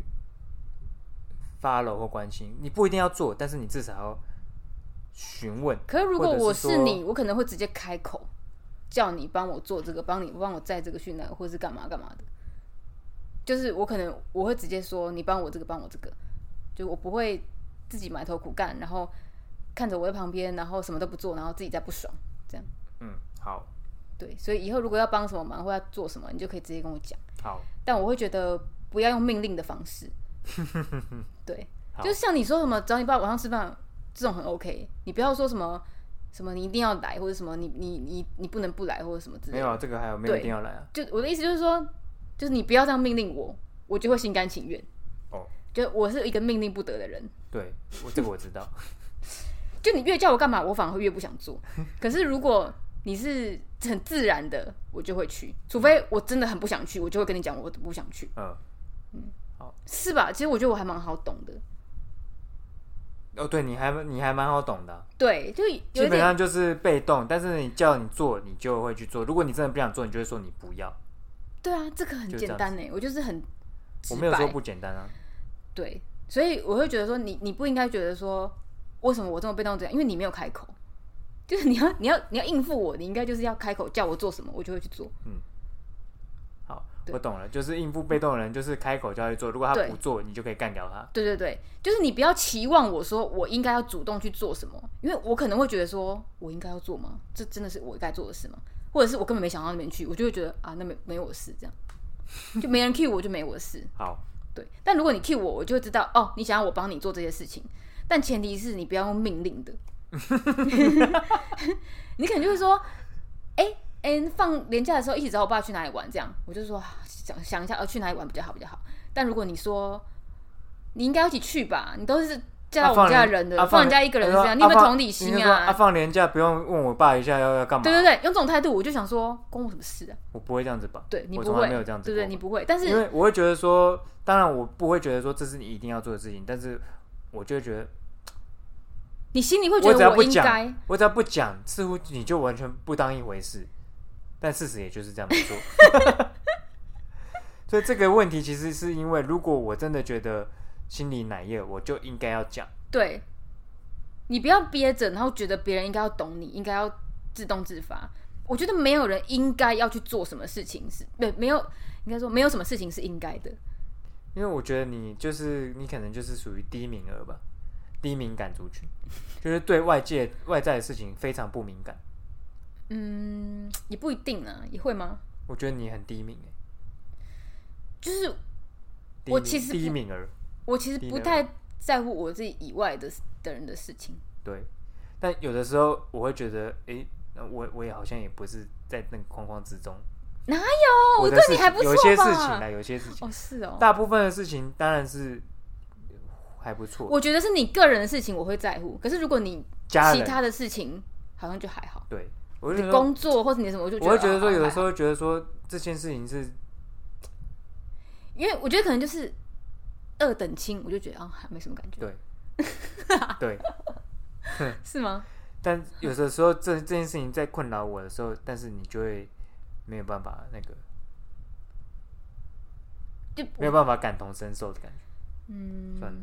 S1: follow 或关心。你不一定要做，但是你至少要询问。
S2: 可是如果我是你，我可能会直接开口叫你帮我做这个，帮你帮我载这个去哪，或是干嘛干嘛的。就是我可能我会直接说你帮我这个，帮我这个，就我不会自己埋头苦干，然后看着我在旁边，然后什么都不做，然后自己再不爽，这样。
S1: 嗯，好。
S2: 对，所以以后如果要帮什么忙或要做什么，你就可以直接跟我讲。
S1: 好。
S2: 但我会觉得不要用命令的方式。对，就是像你说什么找你爸晚上吃饭这种很 OK， 你不要说什么什么你一定要来，或者什么你你你你不能不来，或者什么之类的。
S1: 没有啊，这个还有没有一定要来啊？
S2: 就我的意思就是说，就是你不要这样命令我，我就会心甘情愿。
S1: 哦，
S2: 就我是一个命令不得的人。
S1: 对，我这个我知道。
S2: 就你越叫我干嘛，我反而会越不想做。可是如果你是很自然的，我就会去。除非我真的很不想去，我就会跟你讲我不想去。
S1: 嗯
S2: 嗯，
S1: 好，
S2: 是吧？其实我觉得我还蛮好懂的。
S1: 哦，对，你还你还蛮好懂的、啊。
S2: 对，就有
S1: 基本上就是被动，但是你叫你做，你就会去做。如果你真的不想做，你就会说你不要。
S2: 对啊，这个很简单呢，我就是很直白。
S1: 我没有说不简单啊。
S2: 对，所以我会觉得说你，你不应该觉得说，为什么我这么被动这样？因为你没有开口，就是你要你要你要应付我，你应该就是要开口叫我做什么，我就会去做。
S1: 嗯，好，我懂了，就是应付被动的人，就是开口就要去做，如果他不做，你就可以干掉他。
S2: 对对对，就是你不要期望我说我应该要主动去做什么，因为我可能会觉得说我应该要做吗？这真的是我该做的事吗？或者是我根本没想到那边去，我就会觉得啊，那没没我的事，这样就没人 cue 我就没我的事。
S1: 好。
S2: 对，但如果你 cue 我，我就会知道哦，你想要我帮你做这些事情，但前提是你不要用命令的。你可能就会说，哎、欸、哎、欸，放连假的时候一起找我爸去哪里玩，这样我就说想想一下，呃，去哪里玩比较好比较好。但如果你说你应该要一起去吧，你都是嫁到我们家的人的，啊、放人家一个人这样，啊、你有没有同理心啊？
S1: 啊，放连假不用问我爸一下要要干嘛？
S2: 对对对，用这种态度，我就想说，关我什么事啊？
S1: 我不会这样子吧？
S2: 对，你不会，
S1: 我从来没有这样子过。
S2: 对对，你不会。但是
S1: 因为我会觉得说，当然我不会觉得说这是你一定要做的事情，但是我就会觉得，
S2: 你心里会觉得我应该，
S1: 我只要不讲，似乎你就完全不当一回事。但事实也就是这样没错。所以这个问题其实是因为，如果我真的觉得心里奶液，我就应该要讲。对。
S2: 你不要憋着，然后觉得别人应该要懂你，应该要自动自发。我觉得没有人应该要去做什么事情是，对，没有，应该说没有什么事情是应该的。
S1: 因为我觉得你就是你可能就是属于低敏儿吧，低敏感族群，就是对外界外在的事情非常不敏感。
S2: 嗯，也不一定啊，也会吗？
S1: 我觉得你很低敏、欸、
S2: 就是我其实
S1: 低敏儿，
S2: 我其实不太在乎我自己以外的的人的事情。
S1: 对，但有的时候我会觉得，哎、欸，我我也好像也不是在那个框框之中。
S2: 哪有？我对你还不错吧？
S1: 有些事情啦，有些事情
S2: 哦，是哦。
S1: 大部分的事情当然是还不错。
S2: 我觉得是你个人的事情我会在乎，可是如果你其他的事情好像就还好。
S1: 对，我就
S2: 你工作或是你什么，我就觉得
S1: 我会觉得说，有的时候觉得说这件事情是，
S2: 因为我觉得可能就是二等亲，我就觉得啊，还没什么感觉。
S1: 对。对，
S2: 是吗？
S1: 但有的时候这这件事情在困扰我的时候，但是你就会没有办法那个，就没有办法感同身受的感觉。嗯，算了。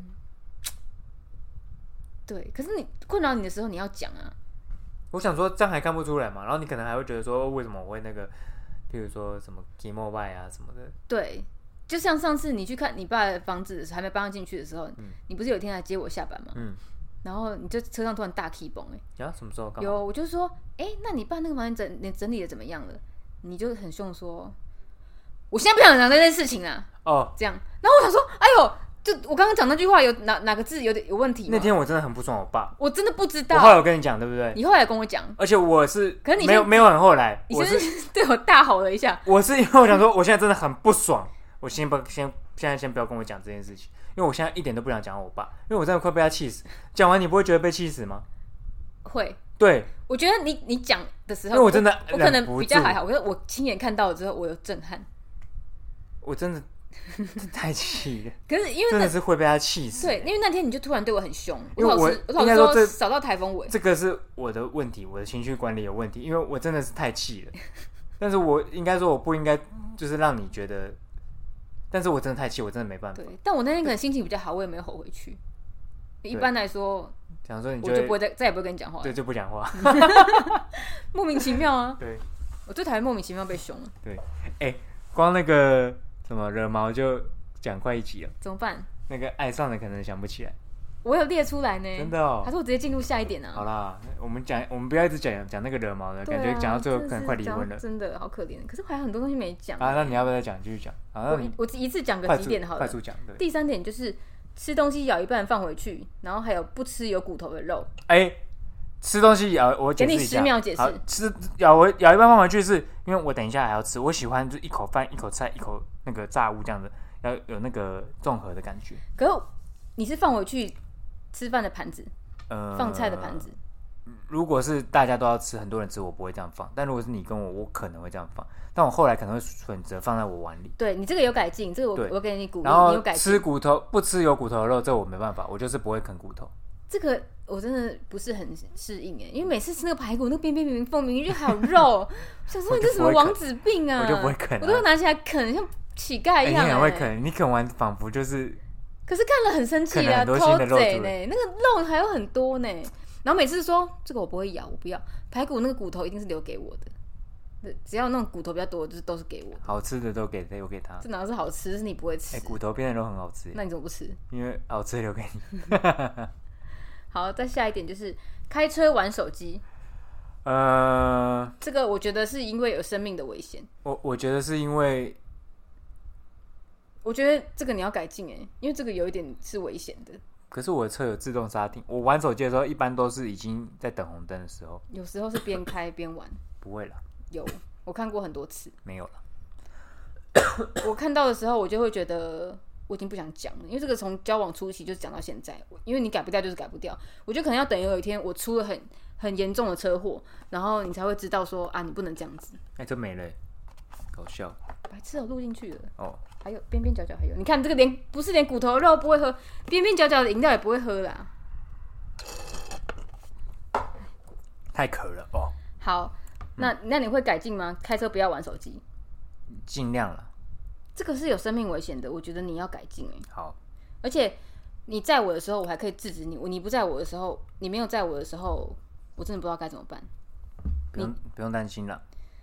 S2: 对，可是你困扰你的时候，你要讲啊。
S1: 我想说，这样还看不出来嘛？然后你可能还会觉得说，为什么我会那个，譬如说什么 K-Mobile 啊什么的。
S2: 对。就像上次你去看你爸的房子还没搬进去的时候、嗯，你不是有一天来接我下班吗？嗯，然后你在车上突然大 key 崩哎、
S1: 欸，呀，什么时候？干嘛？
S2: 有，我就说，哎、欸，那你爸那个房间整你整理的怎么样了？你就很凶说，我现在不想讲这件事情啊。哦，这样，然后我想说，哎呦，就我刚刚讲那句话有哪哪个字有点有问题吗？
S1: 那天我真的很不爽我爸，
S2: 我真的不知道。
S1: 我后来有跟你讲，对不对？
S2: 你后来跟我讲，
S1: 而且我是，
S2: 可是你
S1: 没有没有很后来，
S2: 你是不是对我大吼了一下？
S1: 我是因为我想说，我现在真的很不爽，我先不先。现在先不要跟我讲这件事情， 因为我现在一点都不想讲我爸，因为我真的快被他气死。讲完你不会觉得被气死吗？
S2: 会。
S1: 对，
S2: 我觉得你你讲的时候，
S1: 因为我真的
S2: 我, 我可能比较还好，可是我亲眼看到了之后，我有震撼。
S1: 我真的太气了。
S2: 可是因为
S1: 真的是会被他气死。
S2: 对，因为那天你就突然对我很凶，
S1: 因为我
S2: 我老实说扫到台风尾，
S1: 这个是我的问题，我的情绪管理有问题，因为我真的是太气了。但是我应该说我不应该就是让你觉得，但是我真的太气，我真的没办法。
S2: 对，但我那天可能心情比较好，我也没有吼回去。一般来说，
S1: 讲说你就
S2: 我就不会再再也不会跟你讲话，
S1: 对，就不讲话，
S2: 莫名其妙啊。
S1: 对，
S2: 我最讨厌莫名其妙被凶了。
S1: 对，哎、欸，光那个什么惹毛就讲快一集了，
S2: 怎么办？
S1: 那个爱上的可能想不起来。
S2: 我有列出来呢，
S1: 真的哦。
S2: 还是我直接进入下一点啊？
S1: 好啦，我们讲，我们不要一直讲讲那个惹毛的，啊、感觉讲到最后可能快离婚了。
S2: 真的好可怜，可是还有很多东西没讲。
S1: 啊，那你要不要再讲？继续讲。我
S2: 我一次讲个几点好了。
S1: 快速讲。
S2: 第三点就是吃东西咬一半放回去，然后还有不吃有骨头的肉。
S1: 哎、欸，吃东西咬我解释一下，
S2: 给你十秒解释。
S1: 吃咬我咬一半放回去，是因为我等一下还要吃，我喜欢就一口饭一口菜一口那个炸物这样子，要有那个综合的感觉。
S2: 可是你是放回去吃饭的盘子，呃，放菜的盘子。
S1: 如果是大家都要吃，很多人吃，我不会这样放。但如果是你跟我，我可能会这样放。但我后来可能会选择放在我碗里。
S2: 对，你这个有改进，这个我我给你鼓励。
S1: 然后
S2: 你有改进。
S1: 吃骨头不吃有骨头的肉，这我没办法，我就是不会啃骨头。
S2: 这个我真的不是很适应哎，因为每次吃那个排骨，那个边边明明缝明明就还有肉，想说你这什么王子病啊？
S1: 我就不会啃、啊，
S2: 我都会拿起来啃，像乞丐一样、欸。
S1: 你很会啃，你啃完仿佛就是。
S2: 可是看了很生气啊，偷贼呢，那个肉还有很多呢。然后每次说这个我不会咬，我不要排骨那个骨头一定是留给我的，只要那种骨头比较多，就是都是给我的。
S1: 好吃的都给留给他。
S2: 这哪是好吃，是你不会吃。
S1: 哎、欸，骨头边的肉很好吃。
S2: 那你怎么不吃？
S1: 因为好吃留给你。
S2: 好，再下一点就是开车玩手机。
S1: 呃，
S2: 这个我觉得是因为有生命的危险。
S1: 我我觉得是因为。
S2: 我觉得这个你要改进哎，因为这个有一点是危险的。
S1: 可是我的车有自动刹停，我玩手机的时候一般都是已经在等红灯的时候。
S2: 有时候是边开边玩。
S1: 不会啦。
S2: 有，我看过很多次。
S1: 没有啦。
S2: 我看到的时候，我就会觉得我已经不想讲了，因为这个从交往初期就讲到现在，因为你改不掉就是改不掉。我觉得可能要等有一天我出了很很严重的车祸，然后你才会知道说啊，你不能这样子。
S1: 哎、欸，这没了、欸，搞笑。
S2: 白痴哦，录进去了。
S1: 哦。
S2: 还有边边角角还有，你看这个连不是连骨头肉不会喝，边边角角的饮料也不会喝啦。
S1: 太渴了哦。
S2: 好，那、嗯、那你会改进吗？开车不要玩手机。
S1: 尽量啦。
S2: 这个是有生命危险的，我觉得你要改进哎。
S1: 好。
S2: 而且你在我的时候，我还可以制止你；你不在我的时候，你没有在我的时候，我真的不知道该怎么办。
S1: 不用不用担心啦。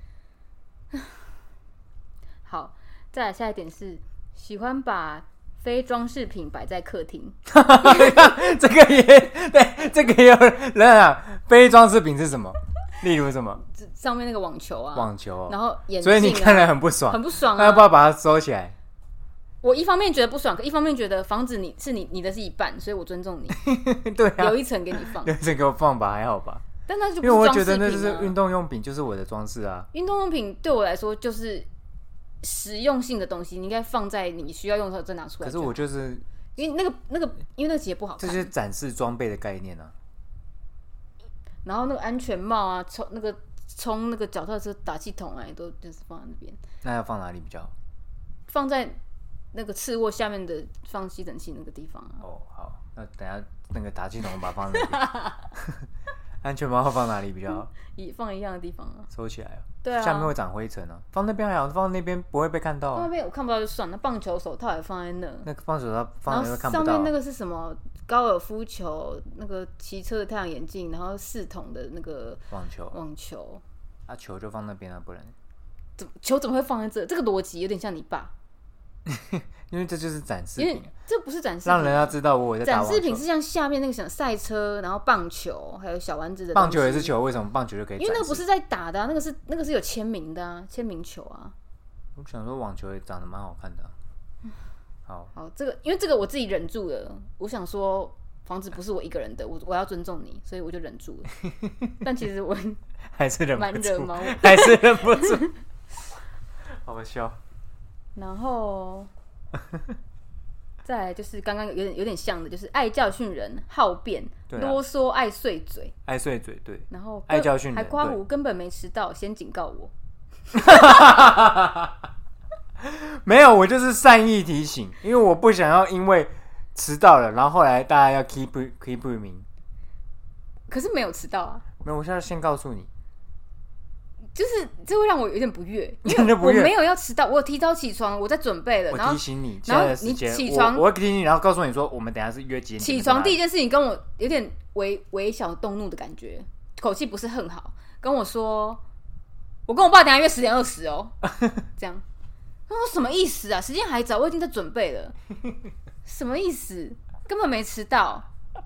S2: 好。再来下一点是喜欢把非装饰品摆在客厅。
S1: 这个也对，这个也有人啊。非装饰品是什么？例如什么？
S2: 上面那个网球啊，
S1: 网球、哦，
S2: 然后眼镜、啊，
S1: 所以你看了很不爽，
S2: 很不爽啊。
S1: 那要不要把它收起来？
S2: 我一方面觉得不爽，可一方面觉得房子你是你你的是一半，所以我尊重你。
S1: 对啊，
S2: 留一层给你放，
S1: 留一层给我放吧，还好吧。
S2: 但那就不是
S1: 因为我觉
S2: 装饰品啊，
S1: 得那就是运动用品，就是我的装饰啊。
S2: 运动用品对我来说就是实用性的东西，你应该放在你需要用的时候再拿出来。
S1: 可是我就是
S2: 因为那个那个，因为那个鞋不好看，
S1: 这是展示装备的概念啊。
S2: 然后那个安全帽啊，冲那个冲那个脚踏车打气筒啊，都就是放在那边。
S1: 那要放哪里比较好？
S2: 放在那个次卧下面的放吸尘器那个地方啊。
S1: 哦，好，那等一下那个打气筒我把它放在那边。安全帽放哪里比较好？
S2: 一放一样的地方啊，
S1: 收起来啊。
S2: 对啊，
S1: 下面会长灰尘啊。放那边还好，放那边不会被看到、啊。
S2: 放那边我看不到就算了，棒球手套也放在那。
S1: 那个棒球手套放在那看不到、啊。
S2: 上面那个是什么？高尔夫球，那个骑车的太阳眼镜，然后四筒的那个
S1: 网球。
S2: 网球。
S1: 啊，球就放那边啊，不然。
S2: 怎么球怎么会放在这？这个逻辑有点像你爸。
S1: 因为这就是展示品、啊，
S2: 这不是展示品、啊，
S1: 让人家知道我有在打网球。
S2: 展示品是像下面那个像赛车，然后棒球，还有小丸子的。
S1: 棒球也是球，为什么棒球就可以展示？
S2: 因为那个不是在打的、啊，那个是那个是有签名的啊，签名球啊。
S1: 我想说网球也长得蛮好看的、啊。好，
S2: 好，这个因为这个我自己忍住了，我想说房子不是我一个人的，我我要尊重你，所以我就忍住了。但其实我
S1: 还是忍不住，
S2: 蛮惹毛，
S1: 还是忍不住，好笑。
S2: 然后再来就是刚刚有点有点像的，就是爱教训人、好辩、啊、啰嗦、爱碎嘴、
S1: 爱碎嘴，对。
S2: 然后
S1: 爱教训人，
S2: 还夸胡根本没迟到，先警告我。
S1: 没有，我就是善意提醒，因为我不想要因为迟到了，然后后来大家要 keep keep 不明。
S2: 可是没有迟到啊。
S1: 没有，我现在先告诉你。
S2: 就是这会让我有点不悦，因为我没有要迟到，我有提早起床，我在准备了。
S1: 我提醒你，
S2: 然后你起床，
S1: 我会提醒你，然后告诉你说，我们等一下是约几点。
S2: 起床第一件事情跟我有点微微小动怒的感觉，口气不是很好，跟我说，我跟我爸等一下约十点二十哦，这样。我说什么意思啊？时间还早，我已经在准备了，什么意思？根本没迟到。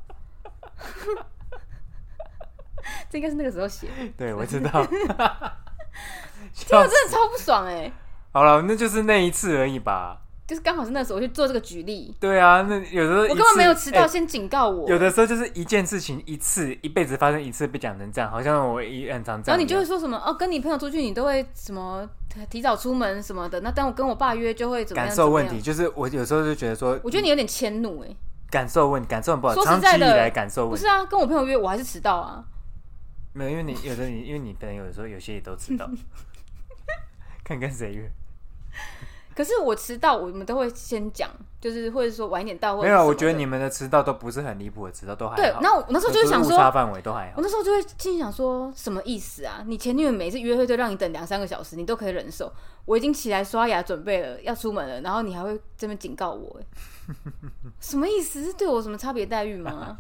S2: 这应该是那个时候写的。
S1: 对，我知道。
S2: 听我真的超不爽哎、欸！
S1: 好了，那就是那一次而已吧。
S2: 就是刚好是那时候我去做这个举例。
S1: 对啊，那有的时候我
S2: 根本没有迟到，欸、先警告我。
S1: 有的时候就是一件事情一次一辈子发生一次被讲成这样，好像我一很常这样。
S2: 然后你就会说什么哦，跟你朋友出去你都会什么提早出门什么的，那当我跟我爸约就会怎么样？
S1: 感受问题就是我有时候就觉得说，
S2: 我觉得你有点迁怒哎、欸。
S1: 感受问题，感受很不好。
S2: 说实在的，
S1: 长期以来感受问题。
S2: 不是啊，跟我朋友约我还是迟到啊。
S1: 没有，因为你有的你，因为你朋友有时候有些也都迟到，看跟谁约。
S2: 可是我迟到，我们都会先讲，就是或者说晚一点到或者。
S1: 没有，我觉得你们的迟到都不是很离谱的迟到，都还好。
S2: 对，那我那时候就会想说，误
S1: 差范围都还好。
S2: 我那时候就会心想说，什么意思啊？你前女友每次约会都让你等两三个小时，你都可以忍受。我已经起来刷牙准备了要出门了，然后你还会这边警告我，哎，什么意思？是对我什么差别待遇吗？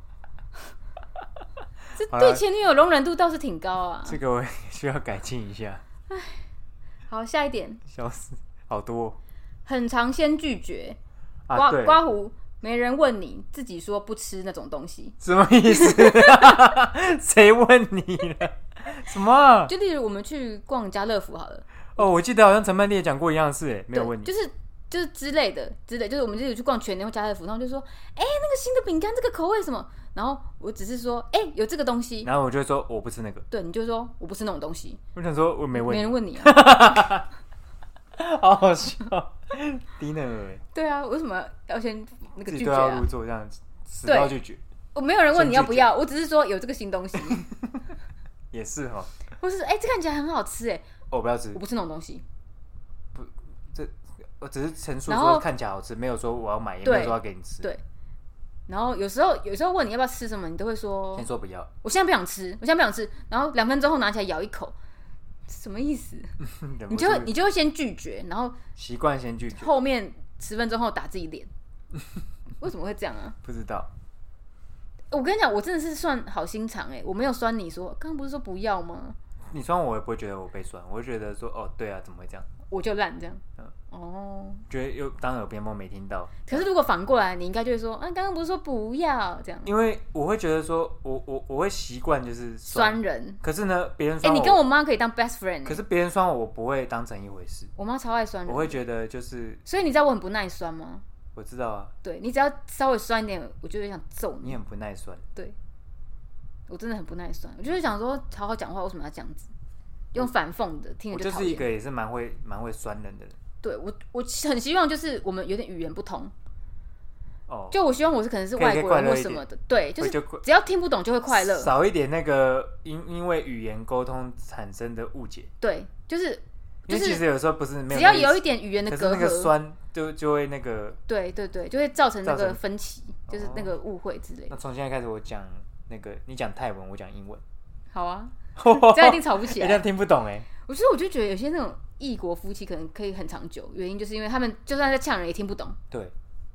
S2: 这对前女友容忍度倒是挺高啊。
S1: 这个我需要改进一下。
S2: 唉，好，下一点。
S1: 笑死，好多、哦。
S2: 很常先拒绝，
S1: 啊、
S2: 刮刮胡，没人问你，自己说不吃那种东西。
S1: 什么意思？谁问你了？什么？
S2: 就例如我们去逛家乐福好了。
S1: 哦，我记得好像陈曼丽也讲过一样的事，哎，没有问你。
S2: 就是。就是之类的，之类，就是我们就去逛全联或家乐福，然后就说，哎、欸，那个新的饼干，这个口味什么？然后我只是说，哎、欸，有这个东西。
S1: 然后我就说我不吃那个。
S2: 对，你就说我不吃那种东西。
S1: 我想说我没问你，
S2: 没人问你啊。
S1: 好好笑，低能儿。
S2: 对啊，为什么要先那个拒绝啊？自己
S1: 都要入座这样死都要拒绝。
S2: 我没有人问你要不要，我只是说有这个新东西。
S1: 也是哈。
S2: 或是哎、欸，这看起来很好吃哎、欸。
S1: 我不要吃，
S2: 我不吃那种东西。
S1: 不，这。我只是陈述说看起来好吃，没有说我要买，也没有说要给你吃。
S2: 对。然后有时候有时候问你要不要吃什么，你都会说
S1: 先说不要。
S2: 我现在不想吃，我现在不想吃。然后两分钟后拿起来咬一口，什么意思？你就你就会先拒绝，然后
S1: 习惯先拒绝，
S2: 后面十分钟后打自己脸。为什么会这样啊？
S1: 不知道。
S2: 我跟你讲，我真的是算好心肠哎、欸，我没有酸你说，刚刚不是说不要吗？
S1: 你酸我，我也不会觉得我被酸，我会觉得说哦，对啊，怎么会这样？
S2: 我就烂这样。
S1: 嗯。
S2: 哦，
S1: 觉得又当耳边风没听到。
S2: 可是如果反过来，你应该就会说，啊，刚刚不是说不要这样？
S1: 因为我会觉得说，我我我会习惯就是
S2: 酸, 酸人。
S1: 可是呢，别人酸
S2: 我，哎、欸，你跟我妈可以当 best friend、欸。
S1: 可是别人酸我，我不会当成一回事。
S2: 我妈超爱酸人。
S1: 我会觉得就是，
S2: 所以你知道我很不耐酸吗？
S1: 我知道啊。
S2: 对，你只要稍微酸一点，我就会想揍你。
S1: 你很不耐酸。
S2: 对，我真的很不耐酸。我就是想说，好好讲话，为什么要这样子？用反讽的，听着就讨厌。
S1: 我就是一个也是蛮会蛮会酸人的人。
S2: 对我，我很希望就是我们有点语言不同。
S1: 哦，
S2: 就我希望我是可能是外国人或什么的，对，就是只要听不懂就会快乐，
S1: 少一点那个因因为语言沟通产生的误解。
S2: 对，就是
S1: 因为其实有时候不是没有，
S2: 只要有一点语言的隔阂，
S1: 可是那个酸就就会那个，
S2: 对对对，就会造成那个分歧，就是那个误会之类的。
S1: 那从现在开始，我讲那个你讲泰文，我讲英文。
S2: 好啊，这样一定吵不起来。
S1: 人家听不懂哎、欸。
S2: 我所以我就觉得有些那种异国夫妻可能可以很长久，原因就是因为他们就算在呛人也听不懂。
S1: 对，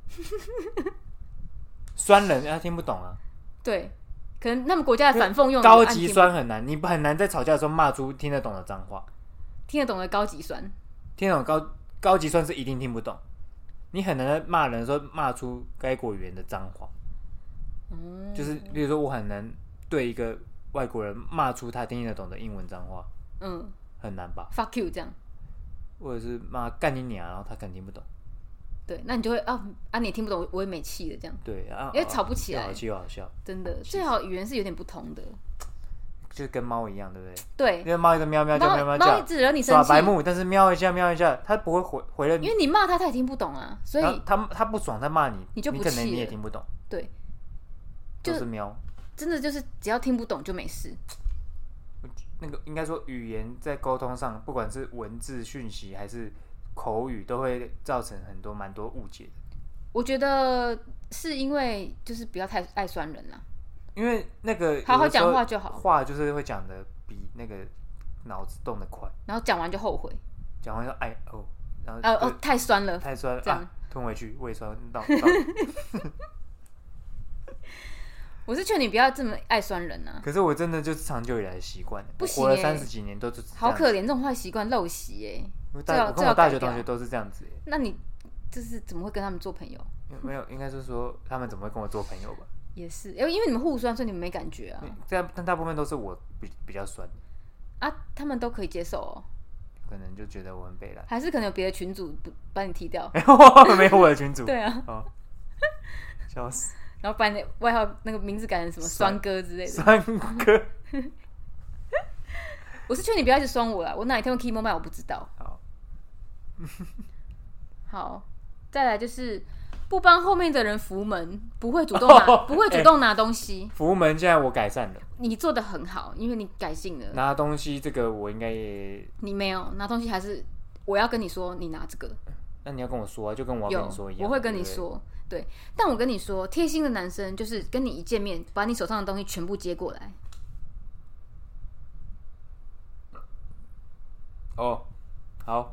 S1: 酸人他听不懂啊。
S2: 对，可能他们国家的反讽用
S1: 高级酸很难，你很难在吵架的时候骂出听得懂的脏话。
S2: 听得懂的高级酸，
S1: 听得懂高高级酸是一定听不懂。你很难在骂人的时候骂出该国语言的脏话。嗯，就是比如说我很难对一个外国人骂出他听得懂的英文脏话。嗯。很难吧
S2: ？Fuck you 这样，
S1: 或者是骂干你娘，然后他可能听不懂。
S2: 对，那你就会啊啊，你也听不懂，我也没气的这样。
S1: 对啊，
S2: 因为吵不起来，
S1: 又好气又好笑。
S2: 真的，最好语言是有点不同的。
S1: 就跟猫一样，对不对？
S2: 对，
S1: 因为猫一直喵喵叫，喵喵叫，
S2: 猫一直惹你生气，
S1: 耍白目，但是喵一下喵一下，它不会回回了你，
S2: 因为你骂它，它也听不懂啊，所以
S1: 它它不爽，它骂你，
S2: 你就不
S1: 你可能
S2: 气了
S1: 你也听不懂，
S2: 对，
S1: 就是喵，
S2: 真的就是只要听不懂就没事。
S1: 那个应该说语言在沟通上，不管是文字讯息还是口语，都会造成很多蛮多误解的。
S2: 我觉得是因为就是不要太爱酸人啦，
S1: 因为那个
S2: 好好讲话就好，
S1: 话就是会讲的比那个脑子动得快，
S2: 然后讲完就后悔，
S1: 讲完就哎哦，然后
S2: 哦哦太酸了，
S1: 太酸了，
S2: 这样、
S1: 啊、吞回去胃酸到。
S2: 我是劝你不要这么爱酸人啊！
S1: 可是我真的就是长久以来的习惯，
S2: 不行、欸，
S1: 活了三十几年都是
S2: 好可怜，这种坏习惯陋习哎。
S1: 我跟我大学同学都是这样子、欸，
S2: 那你就是怎么会跟他们做朋友？
S1: 没有，应该是说他们怎么会跟我做朋友吧？
S2: 也是，因为你们互酸，所以你们没感觉啊。
S1: 但大部分都是我比比较酸
S2: 啊，他们都可以接受哦。
S1: 可能就觉得我很北烂，
S2: 还是可能有别的群组把你踢掉？
S1: 没有我的群组。
S2: 对啊，
S1: 哦，笑死。
S2: 然后把你的外号那个名字改成什么酸哥之类的。
S1: 酸哥，
S2: 我是劝你不要一直酸我啦，我哪一天会 Kimo 卖我不知道。
S1: 好，
S2: 好，再来就是不帮后面的人扶门，不会主动拿，哦、不会主动拿东西。
S1: 欸、扶门现在我改善了，
S2: 你做的很好，因为你改进了。
S1: 拿东西这个我应该也，
S2: 你没有拿东西，还是我要跟你说，你拿这个。
S1: 那你要跟我说啊，就跟我要跟你说一样。
S2: 我会跟你说。对，但我跟你说，贴心的男生就是跟你一见面，把你手上的东西全部接过来。
S1: 哦，好。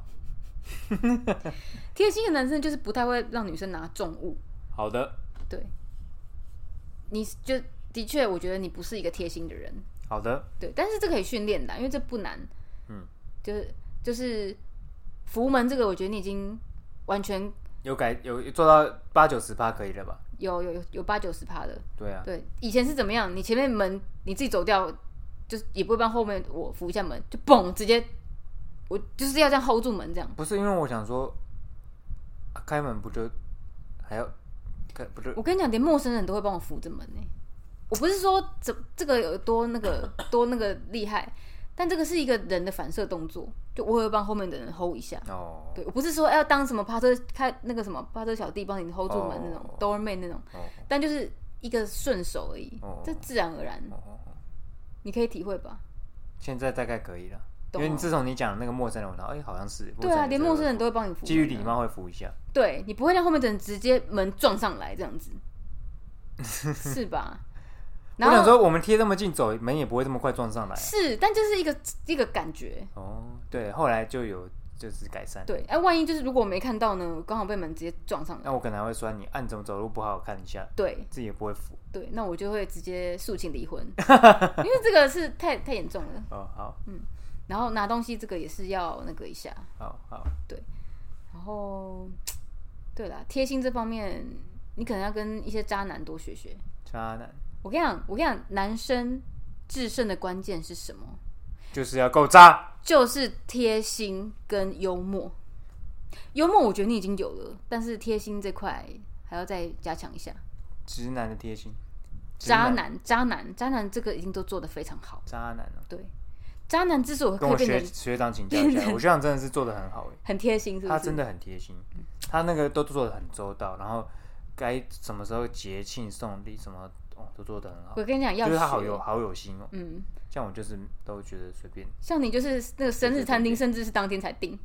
S2: 贴心的男生就是不太会让女生拿重物。
S1: 好的。
S2: 对，你就的确，我觉得你不是一个贴心的人。
S1: 好的。
S2: 对，但是这可以训练的，因为这不难。嗯，就是就是扶门这个，我觉得你已经完全。
S1: 有改有做到八九十趴可以了吧？
S2: 有有有八九十趴的。
S1: 对啊，
S2: 对，以前是怎么样？你前面门你自己走掉，就是也不会帮后面我扶一下门，就嘣直接，我就是要这样 hold 住门这样。
S1: 不是因为我想说，啊、开门不就还要开不就？
S2: 我跟你讲，连陌生人都会帮我扶着门呢、欸。我不是说这这个有多那个多那个厉害。但这个是一个人的反射动作，就我会帮后面的人 hold 一下。哦，对，我不是说要当什么趴车开那个什么趴车小弟帮你 hold 住门那种、哦、doorman 那种、哦，但就是一个顺手而已，哦、这自然而然、哦，你可以体会吧？
S1: 现在大概可以了，因为你自从你讲那个陌生人，我哎、欸、好像是，
S2: 对啊，连陌生人都会帮你扶，
S1: 基于礼貌会扶一下，
S2: 对你不会让后面的人直接门撞上来这样子，是吧？
S1: 我想说，我们贴这么近，走门也不会这么快撞上来、啊。
S2: 是，但就是一个一个感觉。
S1: 哦，对，后来就有就是改善。
S2: 对，哎、啊，万一就是如果我没看到呢，刚好被门直接撞上来，
S1: 那我可能还会说你按怎么走路不好好看一下。
S2: 对，
S1: 自己也不会扶。
S2: 对，那我就会直接诉请离婚，因为这个是太太严重了。
S1: 哦，好，
S2: 嗯，然后拿东西这个也是要那个一下。
S1: 好好，
S2: 对，然后对啦，贴心这方面，你可能要跟一些渣男多学学。
S1: 渣男。
S2: 我跟你讲，我跟你讲，男生制胜的关键是什么？
S1: 就是要够渣，
S2: 就是贴心跟幽默。幽默我觉得你已经有了，但是贴心这块还要再加强一下。
S1: 直男的贴心，
S2: 渣男，渣男，渣男这个已经都做得非常好。
S1: 渣男啊，
S2: 对，渣男之所以会
S1: 跟我学
S2: 变成
S1: 学长请教一下，我学长真的是做得很好，
S2: 很贴心，是不是？
S1: 他真的很贴心，他那个都做得很周到，然后该什么时候节庆送礼什么。哦，都做得很好。
S2: 我跟你讲，要
S1: 就是他好有好有心哦。
S2: 嗯，
S1: 像我就是都觉得随便。
S2: 像你就是那个生日餐厅，甚至是当天才订。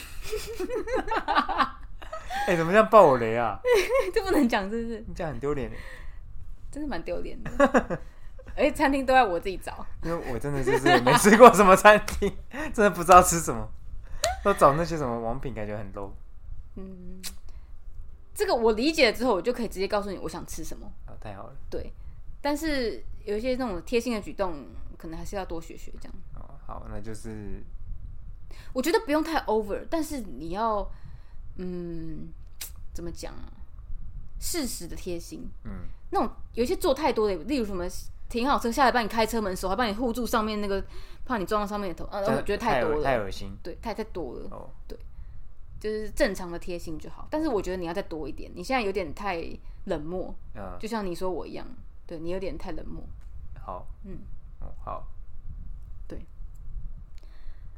S1: 哎、欸，怎么这样爆我雷啊？
S2: 这不能讲，是不是？
S1: 这样很丢脸的，
S2: 真的蛮丢脸的。而且餐厅都要我自己找，
S1: 因为我真的就是没吃过什么餐厅，真的不知道吃什么，都找那些什么王品，感觉很 low。
S2: 嗯，这个我理解了之后，我就可以直接告诉你我想吃什么。
S1: 哦，太好了。对。
S2: 但是有一些那种贴心的举动，可能还是要多学学这样。
S1: 哦，好，那就是
S2: 我觉得不用太 over， 但是你要，嗯，怎么讲啊？适时的贴心。嗯。那种有一些做太多的，例如什么停好车下来帮你开车门，手还帮你护住上面那个，怕你撞到上面的头，啊，我觉得太多了，
S1: 太恶心。
S2: 对，太太多了。哦。对，就是正常的贴心就好。但是我觉得你要再多一点，你现在有点太冷漠。嗯。就像你说我一样。对，你有点太冷漠。
S1: 好，嗯，哦，好，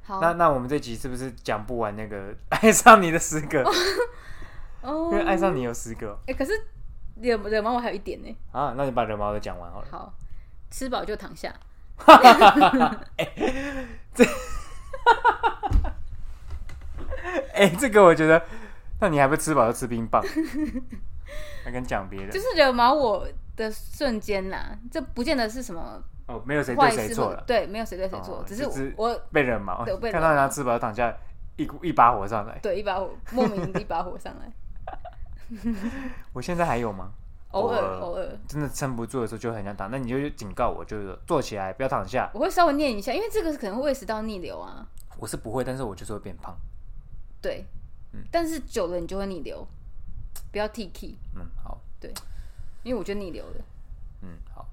S2: 好，
S1: 那那我们这集是不是讲不完那个爱上你的十个？哦，因为爱上你有十个。
S2: 哎、欸，可是惹惹毛我还有一点呢。
S1: 啊，那你把惹毛的讲完好了。
S2: 好，吃饱就躺下。
S1: 欸、这，哎、欸，这个我觉得，那你还不吃饱就吃冰棒？还跟讲别人，
S2: 就是惹毛我的瞬间啦，这不见得是什么。
S1: 哦，没有谁对谁错了，
S2: 对，没有谁对谁错，哦，只是我
S1: 被惹毛，
S2: 对，被惹毛
S1: 看到人家吃饱就躺下，一一把火上来，
S2: 对，一把火，莫名一把火上来。
S1: 我现在还有吗？
S2: 偶尔偶尔，
S1: 真的撑不住的时候就很想躺，那你就警告我，就是坐起来，不要躺下。
S2: 我会稍微念一下，因为这个可能会胃食道逆流啊。
S1: 我是不会，但是我就是会变胖。
S2: 对，嗯，但是久了你就会逆流，不要 T K。
S1: 嗯，好，
S2: 对，因为我就逆流了。
S1: 嗯，好，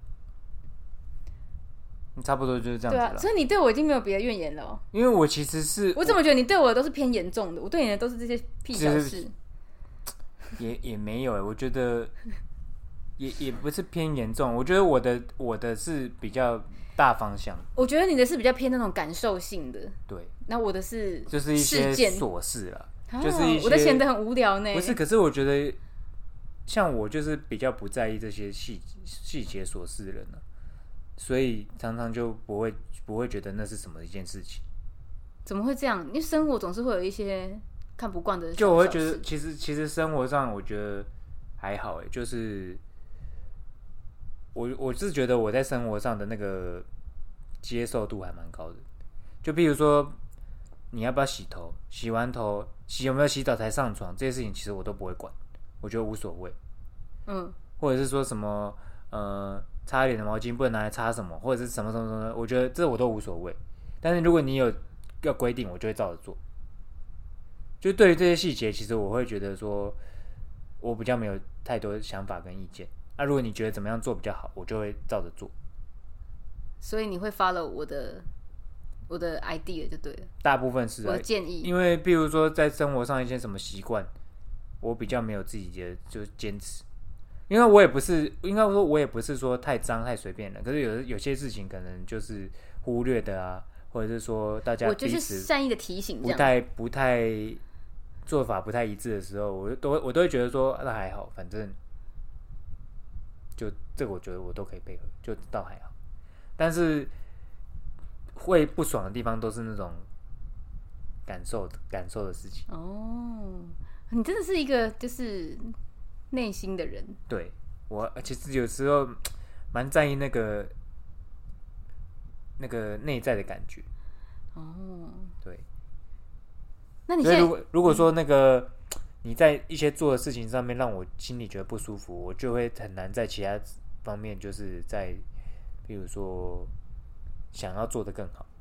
S1: 差不多就是这样子了。
S2: 对啊，所以你对我已经没有别的怨言了。
S1: 因为我其实是，
S2: 我怎么觉得你对我的都是偏严重的？我对你的都是这些屁小事。
S1: 也也没有哎，我觉得也也不是偏严重。我觉得我的我的是比较大方向。
S2: 我觉得你的是比较偏那种感受性的。
S1: 对，
S2: 那我的是
S1: 就是一些琐事啦，啊、就是一些
S2: 我的显得很无聊呢。
S1: 不是，可是我觉得像我就是比较不在意这些细细节琐事的人了，所以常常就不会不会觉得那是什么一件事情。
S2: 怎么会这样？因为生活总是会有一些看不惯的小小事。
S1: 就我会觉得，其实其实生活上我觉得还好哎，就是我我是觉得我在生活上的那个接受度还蛮高的。就比如说你要不要洗头，洗完头洗有没有洗澡才上床，这些事情其实我都不会管，我觉得无所谓。嗯，或者是说什么呃擦脸的毛巾不能拿来擦什么，或者是什么什么什么，我觉得这我都无所谓。但是如果你有要规定，我就会照着做。就对于这些细节，其实我会觉得说，我比较没有太多想法跟意见。那、啊、如果你觉得怎么样做比较好，我就会照着做。
S2: 所以你会 follow 我的我的 idea 就对了。
S1: 大部分是、啊、
S2: 我的建议，
S1: 因为比如说在生活上一些什么习惯，我比较没有自己的就坚持。因为我也不是，应该说我也不是说太脏太随便的，可是有有些事情可能就是忽略的啊，或者是说大家彼此
S2: 我就是善意的提醒，
S1: 不太不太做法不太一致的时候，我都我都会觉得说那还好，反正就这个我觉得我都可以配合，就倒还好。但是会不爽的地方都是那种感受感受的事情。
S2: 哦，你真的是一个就是内心的人。
S1: 对，我其实有时候蛮在意那个那个内在的感觉。哦，对。
S2: 那你现在
S1: 如果如果说那个、嗯、你在一些做的事情上面让我心里觉得不舒服，我就会很难在其他方面，就是在比如说想要做得更好。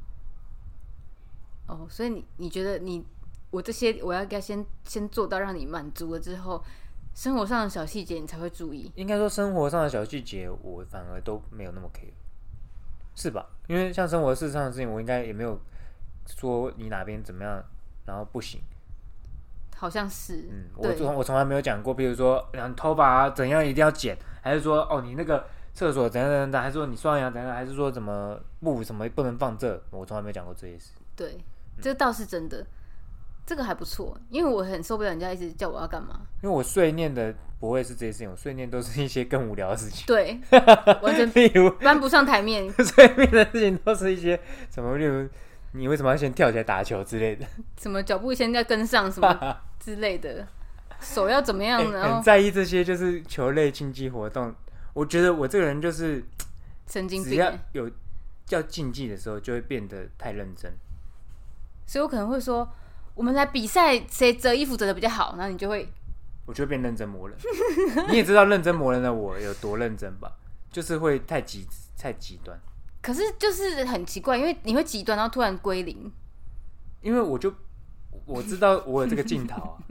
S2: 哦，所以你你觉得你我这些我要该先先做到让你满足了之后，生活上的小细节你才会注意。
S1: 应该说生活上的小细节我反而都没有那么 care， 是吧？因为像生活事上的事情，我应该也没有说你哪边怎么样然后不行。
S2: 好像是，
S1: 嗯，我我从来没有讲过，比如说你头发怎样一定要剪，还是说哦你那个厕所怎样怎样怎样，还是说你刷牙怎样，还是说怎么布什么不能放这，我从来没有讲过这些事。
S2: 对，这倒是真的，这个还不错，因为我很受不了人家一直叫我要干嘛。
S1: 因为我碎念的不会是这些事情，我碎念都是一些更无聊的事情。
S2: 对，完全
S1: 例如
S2: 搬不上台面。
S1: 碎念的事情都是一些什么，例如你为什么要先跳起来打球之类的，
S2: 什么脚步先要跟上什么之类的，手要怎么样，然后
S1: 很在意这些就是球类竞技活动。我觉得我这个人就是
S2: 神经病，
S1: 只要有要竞技的时候，就会变得太认真。
S2: 所以我可能会说，我们来比赛，谁折衣服折得比较好，然后你就会，
S1: 我就会变认真磨人。你也知道认真磨人的我有多认真吧？就是会太极太极端。
S2: 可是就是很奇怪，因为你会极端，然后突然归零。
S1: 因为我就我知道我有这个镜头啊，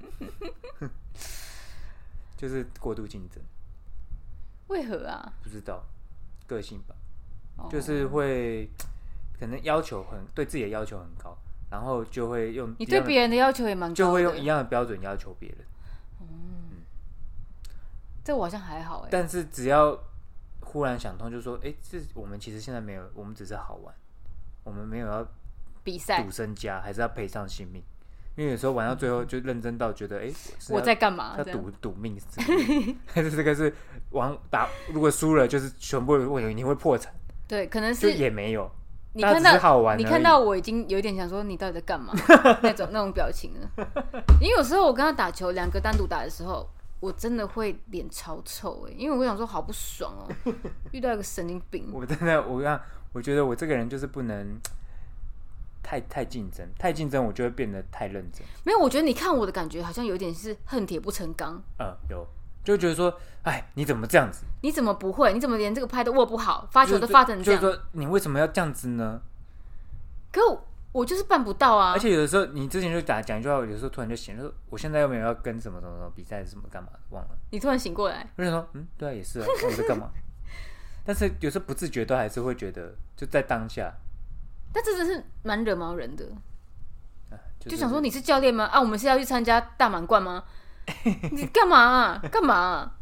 S1: 就是过度竞争。
S2: 为何啊？
S1: 不知道，个性吧，哦、就是会可能要求很对自己的要求很高，然后就会用
S2: 你对别人的要求也蛮高的，
S1: 就会用一样的标准要求别人。嗯，
S2: 嗯这我好像还好哎。
S1: 但是只要忽然想通，就说，哎、欸，这我们其实现在没有，我们只是好玩，我们没有要
S2: 比赛
S1: 赌身家，还是要赔上性命？因为有时候玩到最后就认真到觉得，哎、欸，
S2: 我在干嘛？
S1: 要赌赌命是还是这个是玩打？如果输了，就是全部你会破产。
S2: 对，可能是
S1: 也没有。
S2: 你看到你看到我已经有一点想说你到底在干嘛那种那种表情了。因为有时候我跟他打球，两个单独打的时候，我真的会脸超臭哎、欸，因为我想说好不爽哦，遇到一个神经病。
S1: 我真的我让我觉得我这个人就是不能。太太竞争，太竞争，我就会变得太认真。
S2: 没有，我觉得你看我的感觉好像有点是恨铁不成钢。
S1: 嗯，有，就觉得说，哎，你怎么这样子？
S2: 你怎么不会？你怎么连这个拍都握不好，发球都发成这样？
S1: 就是说，你为什么要这样子呢？
S2: 可我我就是办不到啊！
S1: 而且有的时候，你之前就打讲一句话，有的时候突然就醒了，说我现在又没有要跟什么什么什么比赛，什么干嘛忘了。
S2: 你突然醒过来，
S1: 我就说，嗯，对啊，也是啊，我在干嘛？但是有时候不自觉都还是会觉得，就在当下。
S2: 但这真是蛮惹毛人的。
S1: 就是、
S2: 就想说你是教练吗？啊，我们是要去参加大满贯吗？你干嘛啊？干嘛啊？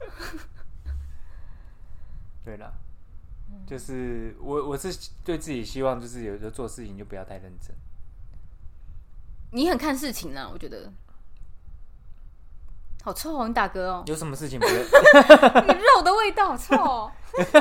S1: 对啦，就是我我是对自己希望，就是有时候做事情就不要太认真。
S2: 你很看事情啊，我觉得。好臭哦，你打嗝哦。
S1: 有什么事情不认？
S2: 你肉的味道好臭哦。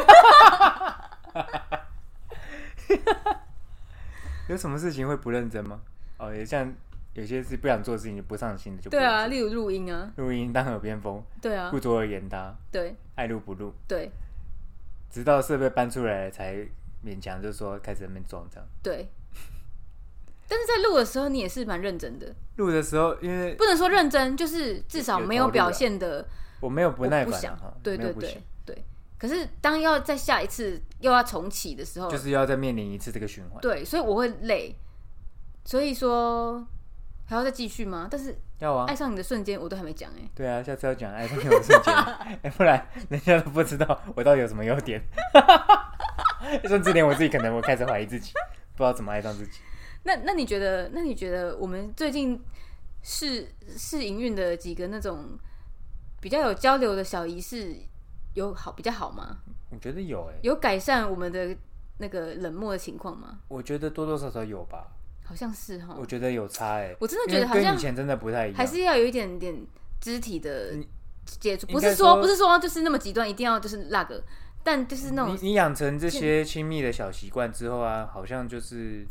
S1: 有什么事情会不认真吗？哦，也像。有些是不想做的事情就不上心的就不
S2: 对啊，例如录音啊，
S1: 录音当耳边风，
S2: 对啊，
S1: 不着而言他，
S2: 对，
S1: 爱录不录，
S2: 对，
S1: 直到设备搬出来才勉强就说开始在那边装这样，
S2: 对。但是在录的时候你也是蛮认真的，
S1: 录的时候因为
S2: 不能说认真，就是至少没有表现的，
S1: 我没有不耐烦、
S2: 啊，对对对对。可是当要再下一次又要重启的时候，
S1: 就是要再面临一次这个循环，
S2: 对，所以我会累，所以说。还要再继续吗？但是
S1: 要啊！
S2: 爱上你的瞬间我都还没讲哎、欸。
S1: 对啊，下次要讲爱上你的瞬间，哎、欸，不然人家都不知道我到底有什么优点，甚至连我自己可能我开始怀疑自己，不知道怎么爱上自己。
S2: 那那你觉得？那你觉得我们最近试试营运的几个那种比较有交流的小仪式，有好比较好吗？
S1: 我觉得有哎、欸，
S2: 有改善我们的那个冷漠的情况吗？
S1: 我觉得多多少少有吧。
S2: 好像是哈，
S1: 我觉得有差哎、欸，
S2: 我真的觉得好像
S1: 跟以前真的不太一样，
S2: 还是要有一点点肢体的接触，不是说不是说就是那么极端，一定要就是那个，但就是那种
S1: 你你养成这些亲密的小习惯之后啊，好像就是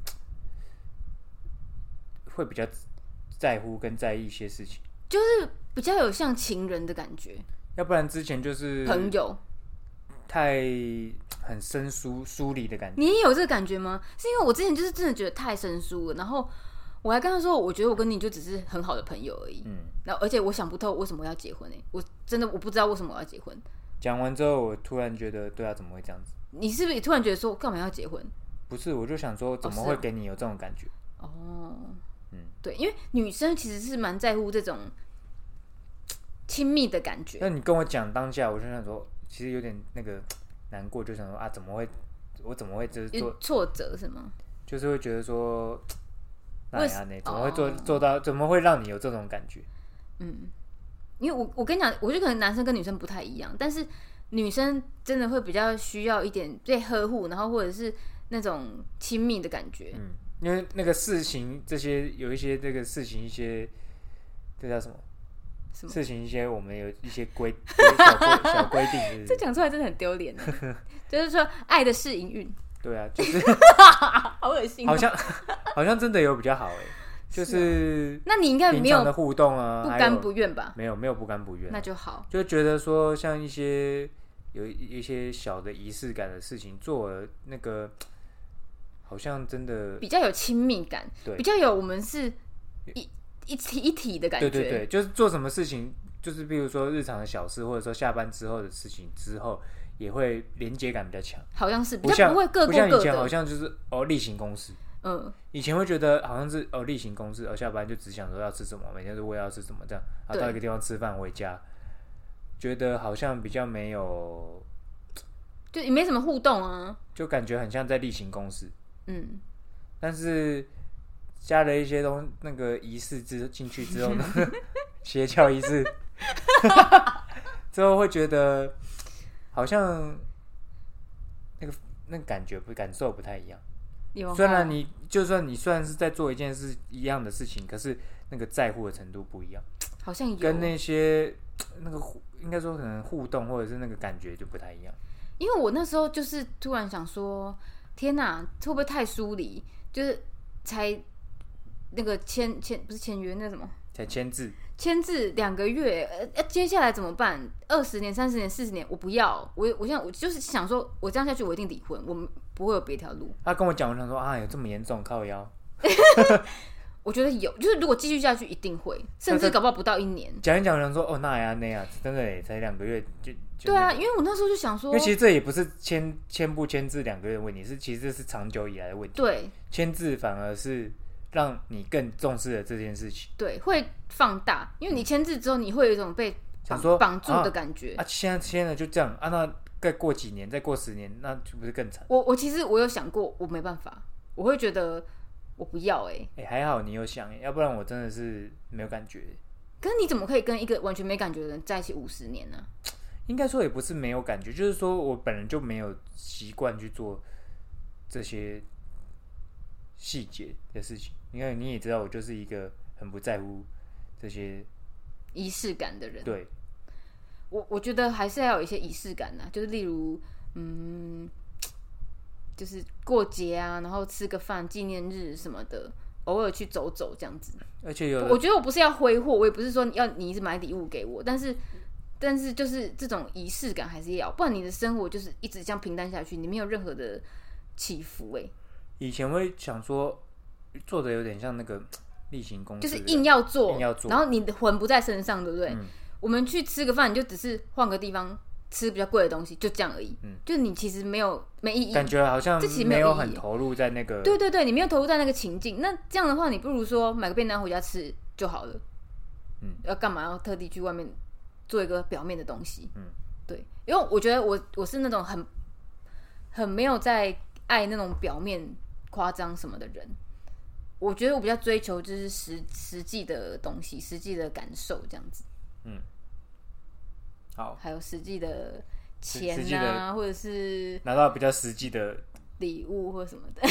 S1: 会比较在乎跟在意一些事情，
S2: 就是比较有像情人的感觉，
S1: 要不然之前就是
S2: 朋友。
S1: 太很生疏疏离的感觉，
S2: 你也有这个感觉吗？是因为我之前就是真的觉得太生疏了，然后我还跟他说，我觉得我跟你就只是很好的朋友而已。嗯，然后而且我想不透为什么我要结婚、欸、我真的我不知道为什么我要结婚。
S1: 讲完之后，我突然觉得，对啊，怎么会这样子？
S2: 你是不是也突然觉得说，干嘛要结婚？
S1: 不是，我就想说，怎么会给你有这种感觉？
S2: 哦，嗯，对，因为女生其实是蛮在乎这种亲密的感觉。
S1: 那你跟我讲当下，我就想说。其实有点那个难过，就想说啊，怎么会，我怎么会就是做
S2: 挫折是吗？
S1: 就是会觉得说，那呀，你怎么会做、哦、做到？怎么会让你有这种感觉？
S2: 嗯，因为我我跟你讲，我觉得可能男生跟女生不太一样，但是女生真的会比较需要一点被呵护，然后或者是那种亲密的感觉。
S1: 嗯，因为那个事情，这些有一些这个事情，一些这叫什么？事情一些我们有一些规小规小规定是不是，
S2: 这讲出来真的很丢脸。就是说爱的试营运，
S1: 对啊，就是
S2: 好恶心、喔，
S1: 好像好像真的有比较好哎、欸，就是、啊、
S2: 那你应该没有
S1: 的互动啊，
S2: 不甘不愿吧？
S1: 没有没有不甘不愿、啊，
S2: 那就好。
S1: 就觉得说像一些有一些小的仪式感的事情做了，那个好像真的
S2: 比较有亲密感，
S1: 对，
S2: 比较有我们是一。一体一体的感觉，
S1: 对对对，就是做什么事情，就是比如说日常的小事，或者说下班之后的事情之后，也会连接感比较强。
S2: 好像是比较不会各过各的，
S1: 不像以前好像就是哦例行公事。
S2: 嗯，
S1: 以前会觉得好像是哦例行公事，而下班就只想说要吃什么，每天都为要吃什么这样，啊到一个地方吃饭回家，觉得好像比较没有，
S2: 就也没什么互动啊，
S1: 就感觉很像在例行公事。
S2: 嗯，
S1: 但是。加了一些东那个仪式之进去之后呢，邪教仪式之后会觉得好像那个那个感觉不感受不太一样。 虽然你就算你虽然是在做一件事一样的事情，可是那个在乎的程度不一样，
S2: 好像有
S1: 跟那些那个应该说可能互动或者是那个感觉就不太一样。
S2: 因为我那时候就是突然想说，天哪，会不会太疏离？就是才那个签签不是签约，那什么？
S1: 才签字，
S2: 签字两个月，呃，接下来怎么办？二十年、三十年、四十年，我不要。我我现在我就是想说，我这样下去，我一定离婚，我不会有别条路。
S1: 他跟我讲，我想说啊，有这么严重，靠腰。
S2: 我觉得有，就是如果继续下去，一定会，甚至搞不好不到一年。
S1: 讲一讲，我想说，哦，那呀那样，真的耶，才两个月就。
S2: 对啊，因为我那时候就想说，
S1: 因为其实这也不是签签不签字两个月的问题，是其实这是长久以来的问题。
S2: 对，
S1: 签字反而是让你更重视了这件事情。
S2: 对，会放大，因为你签字之后，你会有一种被绑住的感觉。
S1: 啊，现在签了就这样啊，那再过几年，再过十年，那就不是更惨？
S2: 我我其实我有想过，我没办法，我会觉得我不要哎、欸。
S1: 哎、欸，还好你有想，要不然我真的是没有感觉。
S2: 可是你怎么可以跟一个完全没感觉的人在一起五十年呢？
S1: 应该说也不是没有感觉，就是说我本人就没有习惯去做这些细节的事情。你看，你也知道，我就是一个很不在乎这些
S2: 仪式感的人。
S1: 对，
S2: 我我觉得还是要有一些仪式感啊，就是例如，嗯，就是过节啊，然后吃个饭、纪念日什么的，偶尔去走走这样子。
S1: 而且有，
S2: 我觉得我不是要挥霍，我也不是说要你一直买礼物给我，但是。但是就是这种仪式感还是要，不然你的生活就是一直这样平淡下去，你没有任何的起伏哎、欸。
S1: 以前会想说做的有点像那个例行公事，
S2: 就是硬要做，
S1: 硬要做，
S2: 然后你的魂不在身上，对不对？嗯、我们去吃个饭，你就只是换个地方吃比较贵的东西，就这样而已。嗯，就你其实没有没意义，
S1: 感觉好像没有很投入在那个。
S2: 对对对，你没有投入在那个情境。那这样的话，你不如说买个便当回家吃就好了。嗯，要干嘛要特地去外面？做一个表面的东西，嗯，对，因为我觉得我我是那种很很没有在爱那种表面夸张什么的人，我觉得我比较追求就是实实际的东西，实际的感受这样子，嗯，
S1: 好，
S2: 还有实际的钱啊，或者是
S1: 拿到比较实际的
S2: 礼物或什么的，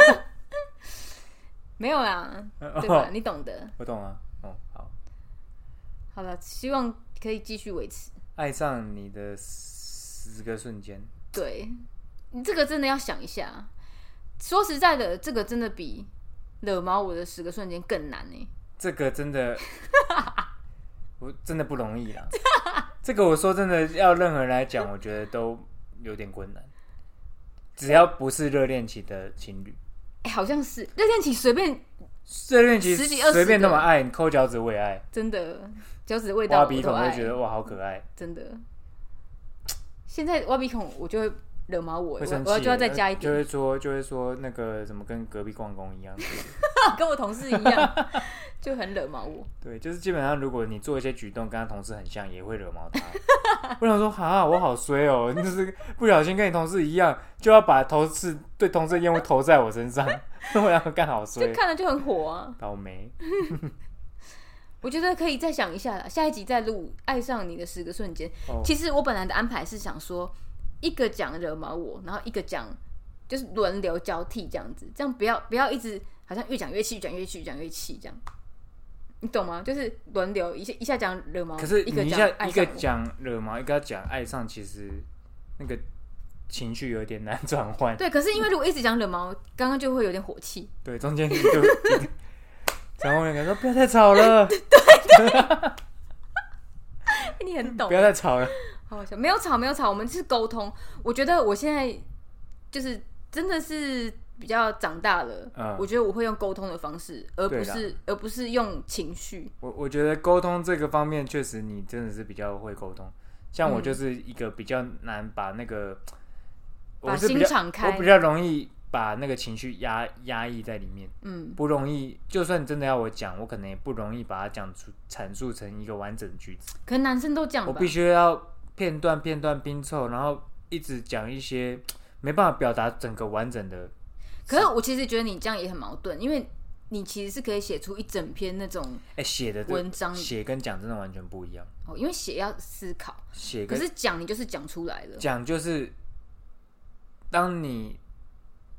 S2: 没有啦，对吧？哦、你懂得，
S1: 我懂啊，哦，好，
S2: 好了，希望。可以继续维持。
S1: 爱上你的十个瞬间，
S2: 对，你这个真的要想一下。说实在的，这个真的比惹毛我的十个瞬间更难呢。
S1: 这个真的，我真的不容易啦。这个我说真的，要任何人来讲，我觉得都有点困难。只要不是热恋期的情侣，
S2: 哎、欸，好像是热恋期随便。
S1: 热恋期随便那么爱，你抠脚趾我也爱，
S2: 真的脚趾的味道
S1: 挖鼻孔我就觉得哇好可爱，
S2: 真的。现在挖鼻孔我就会惹毛我，
S1: 会生气，
S2: 我就要再加一点，
S1: 就会说就会说那个怎么跟隔壁逛公一样，
S2: 跟我同事一样，就很惹毛我。
S1: 对，就是基本上如果你做一些举动跟他同事很像，也会惹毛他。我想说哈，我好衰哦，就是不小心跟你同事一样，就要把同事对同事的厌恶投在我身上。我想干好衰，
S2: 就看了就很火啊，
S1: 倒霉。
S2: 我觉得可以再想一下啦，下一集再录《爱上你的十个瞬间》哦。其实我本来的安排是想说，一个讲惹毛我，然后一个讲就是轮流交替这样子，这样不要不要一直好像越讲越气，越讲越气，越讲越气这样。你懂吗？就是轮流一下一下讲惹毛，
S1: 可是你一下一个
S2: 讲
S1: 惹毛，一个讲爱上，其实那个情绪有点难转换。
S2: 对，可是因为如果一直讲惹毛，刚刚就会有点火气。
S1: 对，中间就陈宏远感说不要太吵了。对
S2: 对你很懂。
S1: 不要太吵了。
S2: 好好笑，没有吵没有吵，我们是沟通。我觉得我现在就是真的是比较长大了，嗯、我觉得我会用沟通的方式，而不是而不是用情绪。
S1: 我我觉得沟通这个方面确实你真的是比较会沟通，像我就是一个比较难把那个、
S2: 嗯、把心敞开，
S1: 我比较容易把那个情绪压压抑在里面，嗯，不容易。就算真的要我讲，我可能也不容易把它讲出阐述成一个完整的句子。
S2: 可能男生都这样吧，
S1: 我必须要片段片段拼凑，然后一直讲一些没办法表达整个完整的。
S2: 可是我其实觉得你这样也很矛盾，因为你其实是可以写出一整篇那种
S1: 哎写的
S2: 文章，
S1: 写跟讲真的完全不一样
S2: 哦。因为写要思考，
S1: 写
S2: 可是讲你就是讲出来了，
S1: 讲就是当你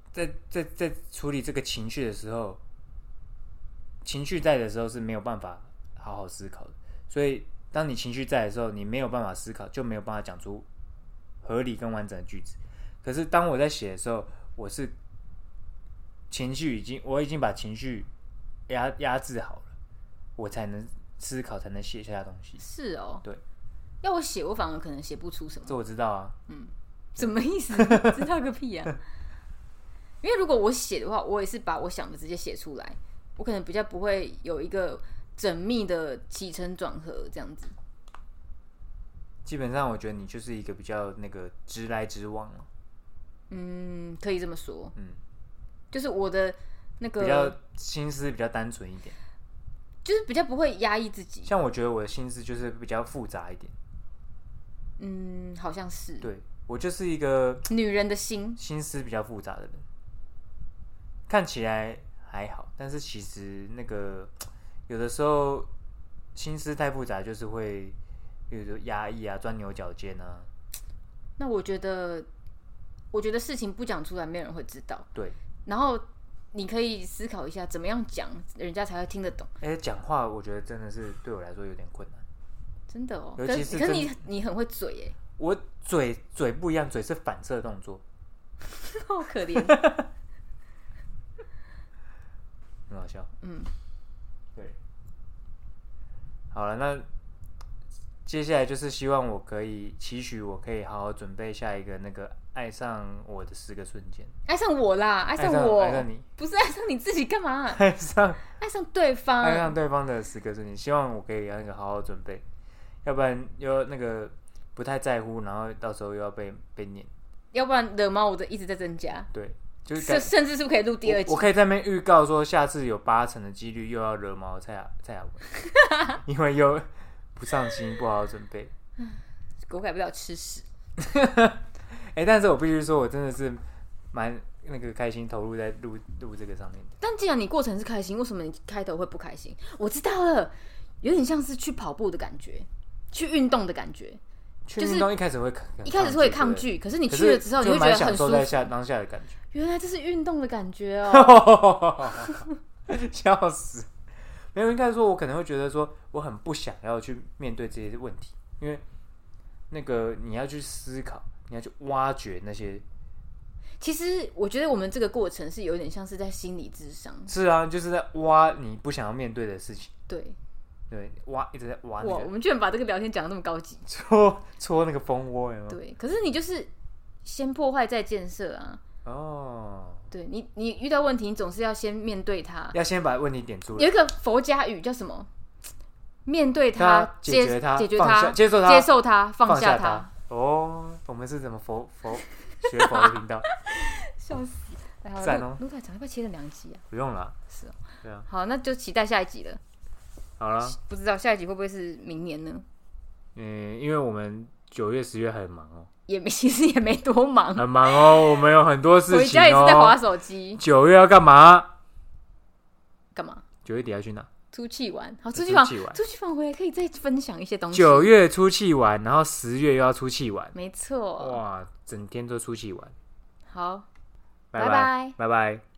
S1: 在在在处理这个情绪的时候，情绪在的时候是没有办法好好思考的。所以，当你情绪在的时候，你没有办法思考，就没有办法讲出合理跟完整的句子。可是，当我在写的时候，我是情绪已经，我已经把情绪压压制好了，我才能思考，才能写下东西。
S2: 是哦，
S1: 对。
S2: 要我写，我反而可能写不出什么。
S1: 这我知道啊。
S2: 嗯，什么意思？知道个屁啊！因为如果我写的话，我也是把我想的直接写出来，我可能比较不会有一个缜密的起承转合这样子。
S1: 基本上，我觉得你就是一个比较那个直来直往了。
S2: 嗯，可以这么说。
S1: 嗯，
S2: 就是我的那个
S1: 比较心思比较单纯一点，
S2: 就是比较不会压抑自己。
S1: 像我觉得我的心思就是比较复杂一点。
S2: 嗯，好像是。
S1: 对，我就是一个
S2: 女人的心，
S1: 心思比较复杂的人。看起来还好，但是其实那个有的时候心思太复杂，就是会比如说压抑啊、钻牛角尖啊。
S2: 那我觉得，我觉得事情不讲出来，没有人会知道。
S1: 对。
S2: 然后你可以思考一下，怎么样讲，人家才会听得懂。
S1: 哎、欸，讲话我觉得真的是对我来说有点困难。
S2: 真的哦，
S1: 尤其是
S2: 可是你你很会嘴耶。
S1: 我嘴嘴不一样，嘴是反射动作。
S2: 好可怜。
S1: 很好笑。
S2: 嗯，
S1: 对。好了，那接下来就是希望我可以期许我可以好好准备下一个那个爱上我的十个瞬间。
S2: 爱上我啦，爱上我，
S1: 爱上你，
S2: 不是爱上你自己干嘛？
S1: 爱上
S2: 爱上对方，
S1: 爱上对方的十个瞬间。希望我可以那个好好准备，要不然又那个不太在乎，然后到时候又要被被念，
S2: 要不然惹毛我的一直在增加。
S1: 对。就是
S2: 甚至是不是可以录第二集？
S1: 我, 我可以在那边预告说，下次有八成的几率又要惹毛蔡雅蔡雅文，因为又不上心，不好好准备。
S2: 狗改不了吃屎。
S1: 哎、欸，但是我必须说，我真的是蛮那个开心，投入在录录这个上面的。
S2: 但既然你过程是开心，为什么你开头会不开心？我知道了，有点像是去跑步的感觉，去运动的感觉。
S1: 去运动一开始会
S2: 一开始会抗拒，可是你去了之后，你会觉得很舒服，
S1: 在下当下的感觉。
S2: 原来这是运动的感觉哦！
S1: 笑死！没有，应该说，我可能会觉得说，我很不想要去面对这些问题，因为那个你要去思考，你要去挖掘那些。
S2: 其实我觉得我们这个过程是有点像是在心理咨商。
S1: 是啊，就是在挖你不想要面对的事情。
S2: 对。
S1: 对，挖一直在挖、那個。
S2: 哇，我们居然把这个聊天讲得那么高级，
S1: 戳戳那个蜂窝有没有？
S2: 对，可是你就是先破坏再建设啊。
S1: 哦，
S2: 对你，你遇到问题，你总是要先面对它，
S1: 要先把问题点出来。
S2: 有一个佛家语叫什么？面对它，
S1: 解决它，
S2: 解决它，
S1: 接受它，
S2: 接受它，放下
S1: 它。哦，我们是怎么佛佛学佛的频道？
S2: 笑死！
S1: 赞哦！
S2: 卢台长要不要切成两集啊？
S1: 不用了。
S2: 是哦。
S1: 对啊。
S2: 好，那就期待下一集了。
S1: 好了，
S2: 不知道下一集会不会是明年呢？
S1: 嗯，因为我们九月、十月很忙哦，
S2: 也没，其实也没多忙，
S1: 很忙哦，我们有很多事情哦。
S2: 回家也是在滑手机。
S1: 九月要干嘛？
S2: 干嘛？
S1: 九月底要去哪？
S2: 出去玩。好，出去玩，出去玩回来可以再分享一些东西。
S1: 九月出去玩，然后十月又要出去玩，
S2: 没错。
S1: 哇，整天都出去玩。
S2: 好，
S1: 拜拜，拜拜。